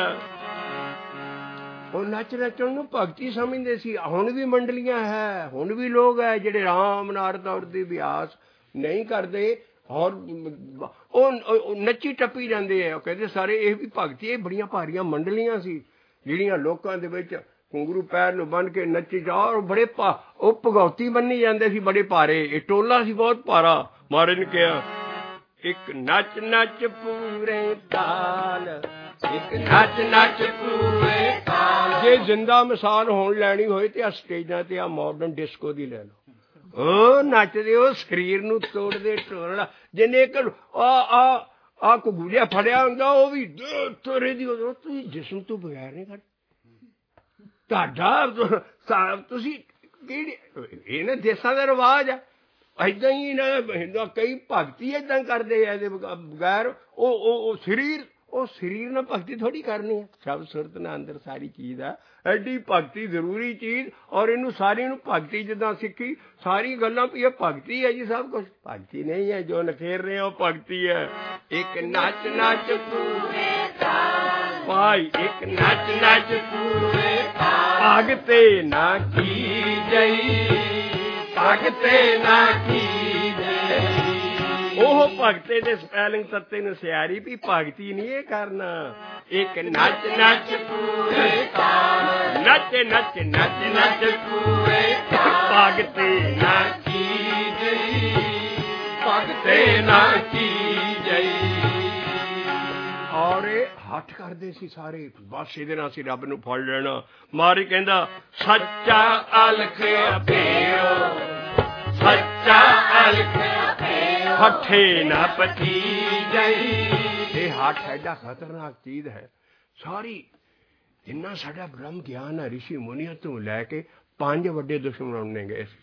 [SPEAKER 1] ਉਹ ਨੱਚ ਨੱਚਣ ਨੂੰ ਭਗਤੀ ਸਮਝਦੇ ਸੀ। ਹੁਣ ਵੀ ਮੰਡਲੀਆਂ ਹੈ, ਹੁਣ ਵੀ ਲੋਕ ਹੈ ਜਿਹੜੇ ਰਾਮ ਨਾਰ ਦੌੜ ਦੀ ਅਭਿਆਸ ਨਹੀਂ ਕਰਦੇ ਔਰ ਉਹ ਨੱਚੀ ਟੱਪੀ ਜਾਂਦੇ ਹੈ। ਉਹ ਕਹਿੰਦੇ ਸਾਰੇ ਇਹ ਵੀ ਭਗਤੀ। ਇਹ ਬੜੀਆਂ ਭਾਰੀਆਂ ਮੰਡਲੀਆਂ ਸੀ ਜਿਹੜੀਆਂ ਲੋਕਾਂ ਦੇ ਵਿੱਚ ਘੁੰਗਰੂ ਪੈਰ ਨੂੰ ਬੰਨ ਕੇ ਨੱਚੀ ਜਾ। ਔਰ ਬੜੇ ਭਾ ਉਹ ਭਗੌਤੀ ਬੰਨੀ ਜਾਂਦੇ ਸੀ ਬੜੇ ਭਾਰੇ। ਇਹ ਟੋਲਾ ਸੀ ਬਹੁਤ ਭਾਰਾ। ਮਾਰੇ ਨੇ ਕਿਹਾ ਇੱਕ ਨੱਚ ਨੱਚ ਪੂਰੇ ਤਾਲ, ਇੱਕ ਨੱਚ ਨੱਚ ਪੂਰੇ ਤਾਲ। ਜੇ ਜ਼ਿੰਦਾ ਮਿਸਾਲ ਹੋਣ ਲੈਣੀ ਹੋਏ ਤੇ ਆ ਸਟੇਜਾਂ ਤੇ ਆ ਮਾਡਰਨ ਡਿਸਕੋ ਦੀ ਲੈ ਲਓ। ਉਹ ਨੱਚਦੇ, ਉਹ ਸਰੀਰ ਨੂੰ ਤੋੜਦੇ ਢੋਲਣਾ। ਜਿਹਨੇ ਇੱਕ ਆ ਆ ਆ ਘੁੱਗੂ ਫੜਿਆ ਹੁੰਦਾ ਉਹ ਵੀ ਤੋਰੇ ਦੀ। ਤੁਸੀਂ ਜਿਸਮ ਤੋਂ ਬਗੈਰ ਨਹੀਂ ਖੜੇ। ਤੁਹਾਡਾ ਤੁਸੀਂ ਕਿਹੜੀ ਇਹਨਾਂ ਦੇਸਾਂ ਦਾ ਰਿਵਾਜ ਆ। ਏਦਾਂ ਹੀ ਨਾ ਕਈ ਭਗਤੀ ਏਦਾਂ ਕਰਦੇ ਆ ਇਹਦੇ ਬਗੈਰ। ਉਹ ਉਹ ਸਰੀਰ ਉਹ ਸਰੀਰ ਨਾਲ ਭਗਤੀ ਥੋੜ੍ਹੀ ਕਰਨੀ ਹੈ। ਸ਼ਬਦ ਸੁਰਤ ਨਾਲ ਅੰਦਰ ਸਾਰੀ ਚੀਜ਼ ਆ। ਐਡੀ ਭਗਤੀ ਜ਼ਰੂਰੀ ਚੀਜ਼। ਔਰ ਇਹਨੂੰ ਸਾਰੀ ਨੂੰ ਭਗਤੀ ਜਿੱਦਾਂ ਸਿੱਖੀ ਸਾਰੀ ਗੱਲਾਂ ਵੀ ਇਹ ਭਗਤੀ ਹੈ ਜੀ। ਸਭ ਕੁਛ ਭਗਤੀ ਨਹੀਂ ਹੈ। ਜੋ ਨਖੇਰ ਰਹੇ ਉਹ ਭਗਤੀ ਹੈ। ਇੱਕ ਨੱਚ ਨੱਚ ਪੂਰੇ ਤਾਲ ਭਾਈ, ਇੱਕ ਨੱਚ ਨੱਚ ਪੂਰੇ ਤਾਲ। ਭਗਤੇ ਨਾ ਕੀ ਜਈ, ਭਗਤੇ ਨਾ ਕੀ ਜਈ। ਉਹ ਭਗਤੇ ਦੇ ਸਪੈਲਿੰਗ ਤੱਤੇ ਨੂੰ ਸਿਆਰੀ ਵੀ ਭਗਤੀ ਨਹੀਂ ਇਹ ਕਰਨਾ। ਇੱਕ ਨੱਚ ਨੱਚ ਪੂਰੇ ਤਾਲ, ਨੱਚ ਨੱਚ ਨੱਚ ਨੱਚ ਪੂਰੇ ਤਾਲ। ਭਗਤੇ ਨਾ ਕੀ ਜਈ, ਭਗਤੇ ਨਾ ਕੀ ਜਈ। ਔਰ ਇਹ ਹੱਠ ਕਰਦੇ ਸੀ ਸਾਰੇ। ਬਸ ਇਹਦੇ ਨਾਲ ਅਸੀਂ ਰੱਬ ਨੂੰ ਫੜ ਲੈਣਾ। ਮਾਰੀ ਕਹਿੰਦਾ ਸੱਚਾ ਅਲਖ ਅਭਿਓ ਸੱਚਾ ਅਲਖ ਹੱਠੇ ਨਾ ਪਤੀ ਜਈ। ਇਹ ਹੱਠ ਐਡਾ ਖਤਰਨਾਕ ਚੀਜ਼ ਹੈ। ਸਾਰੀ ਜਿੰਨਾ ਸਾਡਾ ਬ੍ਰਹਮ ਗਿਆਨ ਹੈ, ਰਿਸ਼ੀ ਮੁਨੀਆਂ ਤੋਂ ਲੈ ਕੇ ਪੰਜ ਵੱਡੇ ਦੁਸ਼ਮਣ ਉਹਨੇ ਗਏ ਸੀ।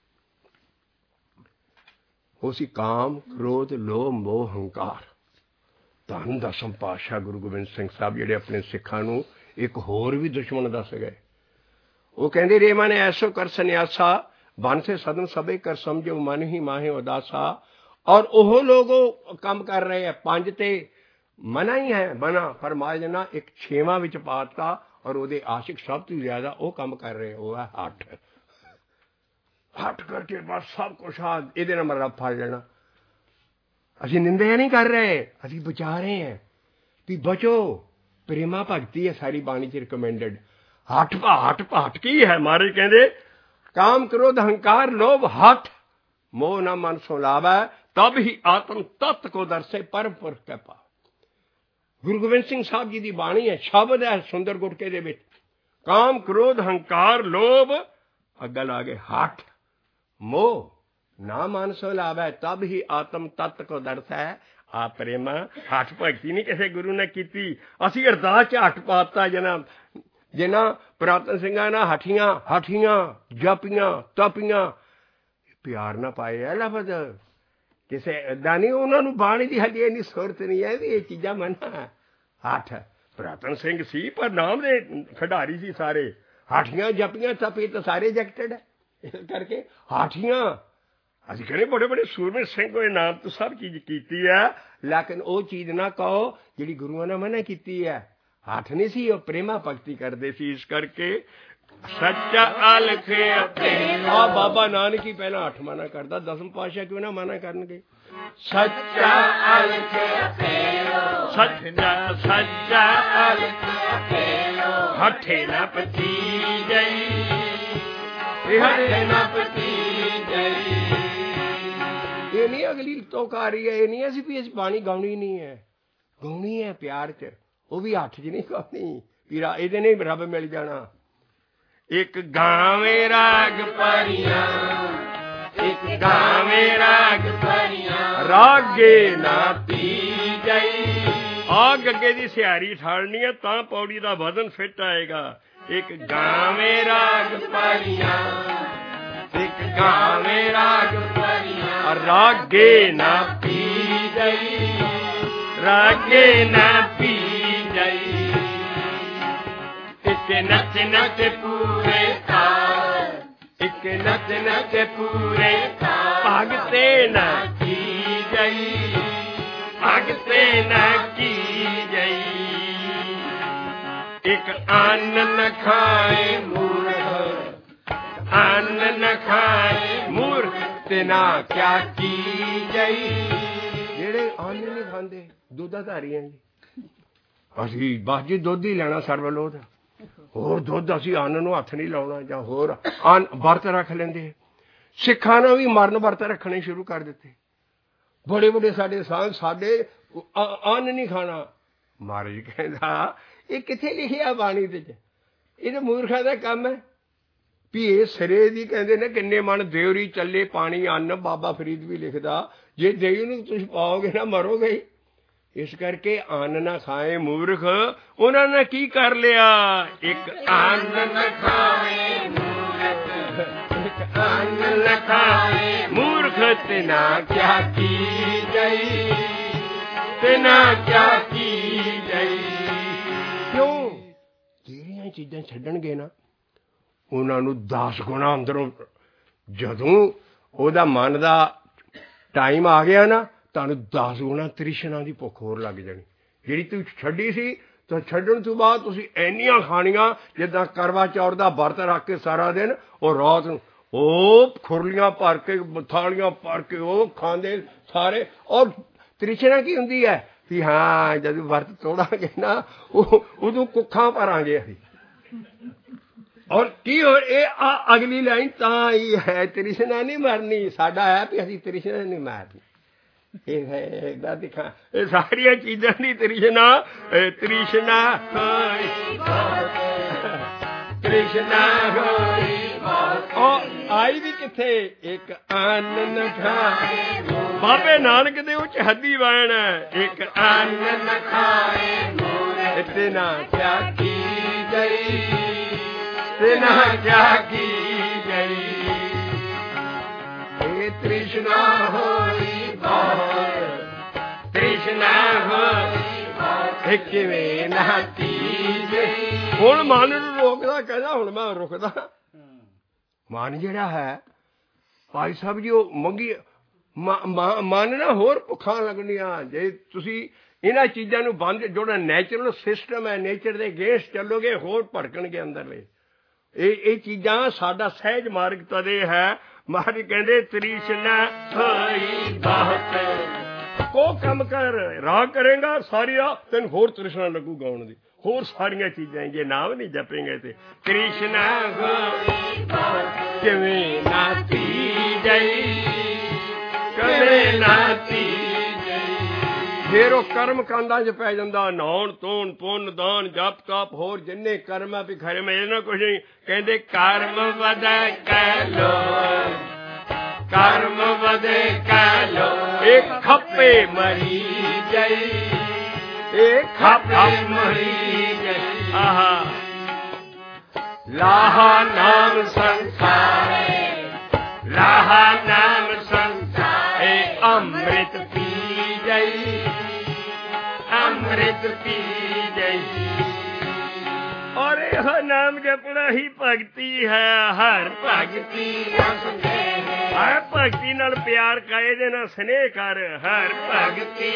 [SPEAKER 1] ਉਹ ਸੀ ਕਾਮ, ਕ੍ਰੋਧ, ਲੋਭ, ਮੋਹ, ਹੰਕਾਰ। ਧੰਨ ਦਸਮ ਪਾਤਸ਼ਾਹ ਗੁਰੂ ਗੋਬਿੰਦ ਸਿੰਘ ਸਾਹਿਬ ਜਿਹੜੇ ਆਪਣੇ ਸਿੱਖਾਂ ਨੂੰ ਇੱਕ ਹੋਰ ਵੀ ਦੁਸ਼ਮਣ ਦੱਸ ਗਏ। ਉਹ ਕਹਿੰਦੇ ਰੇ ਮਨ ਐਸੋ ਕਰ ਸੰਨਿਆਸਾ, ਬਨ ਸੇ ਸਦਨ ਸਭੇ ਕਰ ਸਮਝੋ, ਮਨ ਹੀ ਮਾਹੇ ਉਦਾਸਾ। ਔਰ ਉਹ ਲੋਕ ਉਹ ਕੰਮ ਕਰ ਰਹੇ ਹੈ। ਪੰਜ ਤੇ ਮਨਾ ਹੀ ਹੈ, ਮਨਾ ਪਰ ਮਾਜਨਾ ਇੱਕ ਛੇਵਾਂ ਵਿੱਚ ਪਾਤਾ ਔਰ ਉਹਦੇ ਆਸ਼ਿਕ ਸਭ ਤੋਂ ਜ਼ਿਆਦਾ ਉਹ ਕੰਮ ਕਰ ਰਹੇ। ਉਹ ਹੈ ਹੱਠ। ਹੱਠ ਕਰਕੇ ਬਸ ਸਭ ਕੁਛ ਆ ਇਹਦੇ ਨਾਲ ਮਤਲਬ ਫੜ ਲੈਣਾ। ਅਸੀਂ ਨਿੰਦਿਆ ਨਹੀਂ ਕਰ ਰਹੇ, ਅਸੀਂ ਬਚਾ ਰਹੇ ਹਾਂ ਵੀ ਬਚੋ। ਪ੍ਰੇਮਾ ਭਗਤੀ ਹੈ ਸਾਰੀ ਬਾਣੀ 'ਚ ਰਿਕਮੈਂਡਡ। ਹੱਠ ਹੱਠ ਹੱਠ ਕੀ ਹੈ? ਮਹਾਰਾਜ ਕਹਿੰਦੇ ਕਾਮ, ਕ੍ਰੋਧ, ਹੰਕਾਰ, ਲੋਭ, ਹੱਠ ਮੋਹ ਨਾ ਮਨ ਸੋ ਲਾਵੈ, ਤਬ ਹੀ ਆਤਮ ਤਤ ਕੋ ਦਰਸੇ ਪਰਮ ਪੁਰਖ ਕੈ ਪਾਵੈ। ਗੁਰੂ ਗੋਬਿੰਦ ਸਿੰਘ ਸਾਹਿਬ ਜੀ ਦੀ ਬਾਣੀ ਹੈ, ਸ਼ਬਦ ਹੈ ਸੁੰਦਰ ਗੁਟਕੇ ਦੇ ਵਿੱਚ। ਕਾਮ, ਕ੍ਰੋਧ, ਹੰਕਾਰ, ਲੋਭ, ਅੱਗਲ ਆ ਗਏ ਹੱਠ ਮੋਹ ਨਾ ਮਨ ਸੋ ਲਾਵੈ, ਤਬ ਹੀ ਆਤਮ ਤਤ ਕੋ ਦਰਸੈ। ਆ ਪ੍ਰੇਮਾ ਹੱਠ ਭਗਤੀ ਨਹੀਂ ਕਿਸੇ ਗੁਰੂ ਨੇ ਕੀਤੀ। ਅਸੀਂ ਅਰਦਾਸ 'ਚ ਹੱਠ ਪਾਤਾ। ਜਿਹਨਾਂ ਜਿਹਨਾਂ ਪੁਰਾਤਨ ਸਿੰਘਾਂ ਨਾਲ ਹੱਠੀਆਂ ਹੱਠੀਆਂ ਜਪੀਆਂ ਤਪੀਆਂ ਪਿਆਰ ਨਾ ਪਾਏ ਹੈ ਲਫ਼ਜ਼ ਕਿਸੇ ਏਦਾਂ ਨਹੀਂ। ਉਹਨਾਂ ਨੂੰ ਬਾਣੀ ਦੀ ਹਜੇ ਇੰਨੀ ਸੁਰਤ ਨਹੀਂ ਹੈ ਵੀ ਇਹ ਚੀਜ਼ਾਂ ਮੰਨਾਂ। ਹੱਠ ਪੁਰਾਤਨ ਸਿੰਘ ਸੀ ਪਰ ਨਾਮ ਦੇ ਖਿਡਾਰੀ ਸੀ ਸਾਰੇ। ਹਾਠੀਆਂ ਜਪੀਆਂ ਤਪੀ ਤਾਂ ਸਾਰੇ ਜੈਕਟਡ ਹੈ। ਇਸ ਕਰਕੇ ਹਾਠੀਆਂ ਅਸੀਂ ਕਹਿੰਦੇ ਬੜੇ ਬੜੇ ਸੂਰਮੇ ਸਿੰਘ ਹੋਏ ਨਾਮ ਤੋਂ ਸਭ ਚੀਜ਼ ਕੀਤੀ ਹੈ, ਲੇਕਿਨ ਉਹ ਚੀਜ਼ ਨਾ ਕਹੋ ਜਿਹੜੀ ਗੁਰੂਆਂ ਨੇ ਮਨਾ ਕੀਤੀ ਹੈ। ਹੱਠ ਨਹੀਂ ਸੀ, ਉਹ ਪ੍ਰੇਮਾ ਭਗਤੀ ਕਰਦੇ ਸੀ। ਇਸ ਕਰਕੇ ਸੱਚਾ ਅਲਖ ਆ ਬਾਬਾ ਨਾਨਕ ਹੀ ਪਹਿਲਾਂ ਹੱਠ ਮਨਾ ਕਰਦਾ। ਦਸਮ ਪਾਤਸ਼ਾਹ ਕਿਉਂ ਨਾ ਮਨਾ ਕਰਨਗੇ? ਸੱਚਾ ਅਲਖ ਸੱਚਾ ਸੱਚਾ ਅਲਖ ਹੱਠੇ ਨਾ ਪਤੀ ਜਈ, ਇਹ ਹੱਠੇ ਨਾ ਪਤੀ ਜਈ। ਇਹ ਨਹੀਂ ਅਗਲੀ ਤੋਕਾਰੀ ਹੈ। ਇਹ ਨਹੀਂ ਅਸੀਂ ਵੀ ਅਸੀਂ ਬਾਣੀ ਗਾਉਣੀ ਨਹੀਂ ਹੈ, ਗਾਉਣੀ ਹੈ ਪਿਆਰ 'ਚ। ਉਹ ਵੀ ਹੱਠ 'ਚ ਨਹੀਂ ਗਾਉਣੀ ਵੀ ਇਹਦੇ ਨਹੀਂ ਰੱਬ ਮਿਲ ਜਾਣਾ। ਇੱਕ ਗਾਵੇਂ ਰਾਗ ਪਰੀਆਂ, ਇੱਕ ਗਾਵੇਂ ਰਾਗ ਪਰੀਆਂ, ਰਾਗੇ ਨਾ ਪੀ ਜਈ। ਆ ਗੱਗੇ ਦੀ ਸਿਹਾਰੀ ਠਾਲਣੀ ਹੈ ਤਾਂ ਪੌੜੀ ਦਾ ਵਜ਼ਨ ਫਿੱਟ ਆਏਗਾ। ਇੱਕ ਗਾਵੇਂ ਰਾਗ ਪਰੀਆਂ, ਇੱਕ ਗਾਵੇਂ ਰਾਗ ਪਰੀਆਂ, ਰਾਗੇ ਨਾ ਪੀ ਜਈ, ਰਾਗੇ ਨਾ ਪੀ ਜਈ। ਇੱਕ ਨੱਚ ਨੱਚ ਪੂਰੇ ਤਾਲ, ਇੱਕ ਨੱਚ ਨੱਚ ਪੂਰੇ ਤਾਲ, ਭਗਤੇ ਨਾ ਕੀ ਜਈ, ਭਗਤੇ ਨਾ ਕੀ ਜਈ। ਇੱਕ ਅੰਨ ਨ ਖਾਏ ਮੂਰਖ, ਅੰਨ ਨ ਖਾਏ ਮੂਰਖ, ਤੇ ਨਾ ਕਿਆ ਕੀ ਜਈ। ਜਿਹੜੇ ਅੰਨ ਨਹੀਂ ਖਾਂਦੇ ਦੁੱਧਾਧਾਰੀਆਂ ਜੀ, ਅਸੀਂ ਬਸ ਜੀ ਦੁੱਧ ਹੀ ਲੈਣਾ ਸਰਵਲੋਧ। ਹੋਰ ਦੁੱਧ ਅਸੀਂ ਅੰਨ ਨੂੰ ਹੱਥ ਨਹੀਂ ਲਾਉਣਾ ਜਾਂ ਹੋਰ ਅੰਨ ਵਰਤ ਰੱਖ ਲੈਂਦੇ। ਸਿੱਖਾਂ ਨੇ ਵੀ ਮਰਨ ਵਰਤ ਰੱਖਣੇ ਸ਼ੁਰੂ ਕਰ ਦਿੱਤੇ। ਬੜੇ ਬੜੇ ਸਾਡੇ ਸਾਧ ਸਾਡੇ ਅੰਨ ਨਹੀਂ ਖਾਣਾ। ਮਹਾਰਾਜ ਕਹਿੰਦਾ ਇਹ ਕਿੱਥੇ ਲਿਖਿਆ ਬਾਣੀ ਦੇ 'ਚ? ਇਹ ਤਾਂ ਮੂਰਖਾਂ ਦਾ ਕੰਮ ਹੈ ਵੀ ਇਹ ਸਿਰੇ ਦੀ ਕਹਿੰਦੇ ਨੇ ਕਿੰਨੇ ਮਨ ਦੇਵਰੀ ਚੱਲੇ ਪਾਣੀ ਅੰਨ। ਬਾਬਾ ਫਰੀਦ ਵੀ ਲਿਖਦਾ ਜੇ ਦੇਵੀ ਨੂੰ ਤੁਸੀਂ ਪਾਓਗੇ ਨਾ ਮਰੋਗੇ ਹੀ। ਇਸ ਕਰਕੇ ਅੰਨ ਨਾ ਖਾਏ ਮੂਰਖ। ਉਹਨਾਂ ਨੇ ਕੀ ਕਰ ਲਿਆ? ਇੱਕ ਅੰਨ ਨਾ ਖਾਵੇ ਮੂਰਖ, ਇੱਕ ਅੰਨ ਨਾ ਖਾਵੇ ਮੂਰਖ, ਤੇ ਨਾ ਕਿਆ ਕੀ ਜਈ, ਤੇ ਨਾ ਕਿਆ ਕੀ ਜਈ। ਕਿਉਂ? ਜਿਹੜੀਆਂ ਚੀਜ਼ਾਂ ਛੱਡਣਗੇ ਨਾ ਉਹਨਾਂ ਨੂੰ ਦਸ ਗੁਣਾ ਅੰਦਰੋਂ, ਜਦੋਂ ਉਹਦਾ ਮਨ ਦਾ ਟਾਈਮ ਆ ਗਿਆ ਨਾ ਤੁਹਾਨੂੰ ਦਸ ਗੁਣਾ ਤ੍ਰਿਸ਼ਨਾ ਦੀ ਭੁੱਖ ਹੋਰ ਲੱਗ ਜਾਣੀ। ਜਿਹੜੀ ਤੁਸੀਂ ਛੱਡੀ ਸੀ ਤਾਂ ਛੱਡਣ ਤੋਂ ਬਾਅਦ ਤੁਸੀਂ ਇੰਨੀਆਂ ਖਾਣੀਆਂ ਜਿੱਦਾਂ ਕਰਵਾ ਚੌਥ ਦਾ ਵਰਤ ਰੱਖ ਕੇ ਸਾਰਾ ਦਿਨ ਉਹ ਰਾਤ ਨੂੰ ਉਹ ਖੁਰਲੀਆਂ ਭਰ ਕੇ ਥਾਲੀਆਂ ਭਰ ਕੇ ਉਹ ਖਾਂਦੇ ਸਾਰੇ। ਔਰ ਤ੍ਰਿਸ਼ਨਾ ਕੀ ਹੁੰਦੀ ਹੈ ਵੀ ਹਾਂ ਜਦੋਂ ਵਰਤ ਤੋੜਾਂਗੇ ਨਾ ਉਹ ਉਦੋਂ ਕੁੱਖਾਂ ਭਰਾਂਗੇ ਅਸੀਂ। ਔਰ ਕੀ ਹੋ ਇਹ ਅਗਲੀ ਲਾਈਨ ਤਾਂ ਹੀ ਹੈ ਤ੍ਰਿਸ਼ਨਾ ਨਹੀਂ ਮਰਨੀ। ਸਾਡਾ ਹੈ ਵੀ ਅਸੀਂ ਤ੍ਰਿਸ਼ਨਾ ਨਹੀਂ ਮਾਰਨੀ। ਇਹ ਹੈ ਏਦਾਂ ਦਿਖਾ ਇਹ ਸਾਰੀਆਂ ਚੀਜ਼ਾਂ ਦੀ ਤ੍ਰਿਸ਼ਨਾ। ਤ੍ਰਿਸ਼ਨਾ ਹੋਈ ਤ੍ਰਿਸ਼ਨਾ ਹੋਈ आई भी किथे एक आनन खाए बाबे नानक दे उच हदी वैन है एक आनन खाए इतना क्या की गई इतना क्या की गई ये तृष्णा होई बहुत तृष्णा होई किवें नाती गई हुण मन नूं रोकदा कहदा हुण मैं रुकदा मन जिहड़ा है भाई साहब जी वो मंगी मन ना होर भुखा लगनियां जे तुसी इन्हां चीज़ां नूं बंद जोड़ा नैचुरल सिस्टम है नेचर दे अगेंस्ट चलोगे होर भड़कणगे अंदरले ये चीज़ां साडा सहज मार्ग तदे है महाराज कहंदे तृष्णा होई बहुत को कम कर राह करेगा सारी राह तेन होर तृष्णा लगू गाउण दी होर सारियां चीज़ां जे नाम नहीं जपेंगे ते कृष्णा किवें नाती गई किवें नाती गई फिर वो कर्म कांडां च पै जांदा नहाउण धोण पुन्न दान जप तप होर जिन्ने कर्म है भी खरे में इन्हां कुछ नहीं कहंदे कर्म वधै कह लो कर्म वधे कह लो एक खप्पे मरी गई एक खप्पे मरी गई आहा लाहा नाम संसार लाहा नाम संसार अमृत पी गई अमृत पी गई और यह नाम जपना ही भगती है हर भगती हर भगती नाल प्यार करे दे ना स्नेह कर हर भगती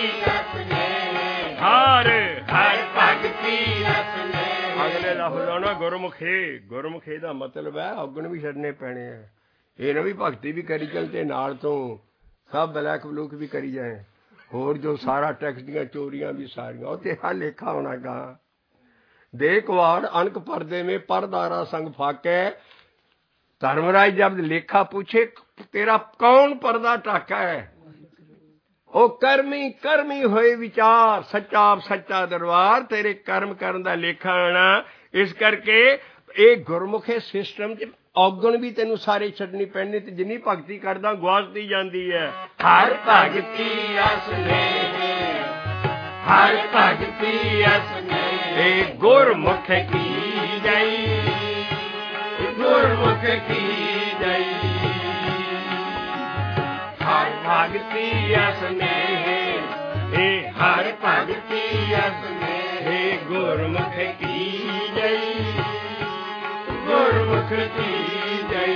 [SPEAKER 1] हर हर भगती अगले लफ्ज़ ना गुरमुखी गुरमुखी का मतलब है अगन भी छड्डने पैने हैं इन्हें भी भगती भी करी चलते नाल तो सब ब्लैक ब्लूक भी करी जाए होर जो सारा टैक्स दियां चोरियां भी सारियां उत्ते हा लेखा होना गा दे कवाड़ अनक पर्दे में परदारा संग फाके धर्मराज जब लेखा पूछे तेरा कौन पर्दा टाका है ओ कर्मी कर्मी होए विचार सच्चा सच्चा दरबार तेरे कर्म करन दा लेखा आना इस करके एक गुरमुखे सिस्टम च औगण भी तेनू सारे छड्डनी पैनी ते जिन्नी भगती करदा गुआचदी जांदी है हर भगती असने हर भगती असने ए गुरमुख की जय गुरमुख की जय हर भगती असने हे हर भगती असने हे गुरमुख की जय गुरमुख की जय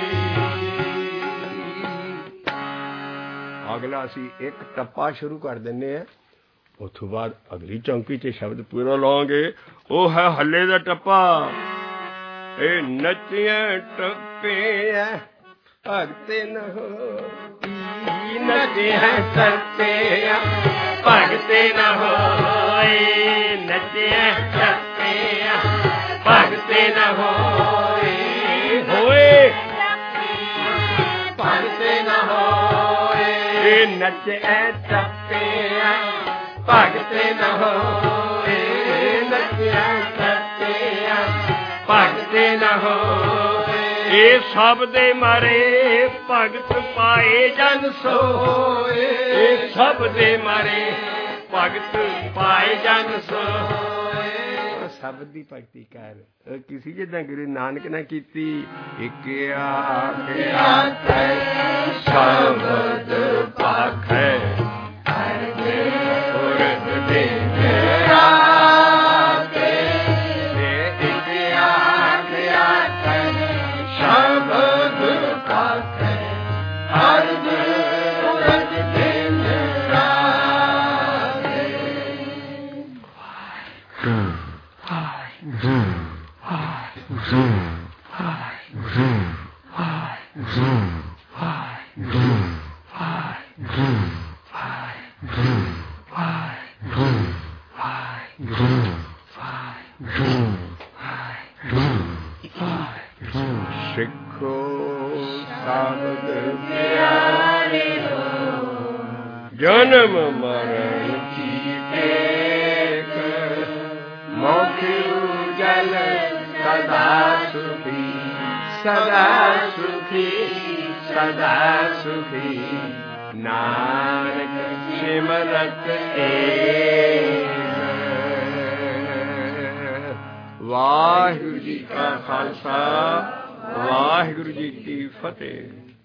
[SPEAKER 1] अगला असी एक टप्पा शुरू कर देने हैं उस बाद अगली चौंकी च शब्द पूरा लाओगे वो है हल्ले दा टप्पा ए नचिया टप्पे भगते न हो नचिया टप्पे भगते न हो नचिया टप्पे भगते न हो होए भगते न हो नचिया टप्पे भगते न हो नचिया टप्पे भगते न हो ये सब दे मारे भगत पाए जन सोए सब दे मारे भगत पाए जन सोए सब दी भगती कर किसी जिदा गुरु नानक ने कीती एक आखे शब्द पाखे जन्म मरण की टेक मोक्ष जल सदा सुखी ਸਦਾ ਸੁਖੀ ਸਦਾ ਸੁਖੀ ਨਾਨਕ ਸਿਮਰਤ ਏਕ। ਵਾਹਿਗੁਰੂ ਜੀ ਕਾ ਖਾਲਸਾ ਵਾਹਿਗੁਰੂ ਜੀ ਕੀ ਫਤਿਹ।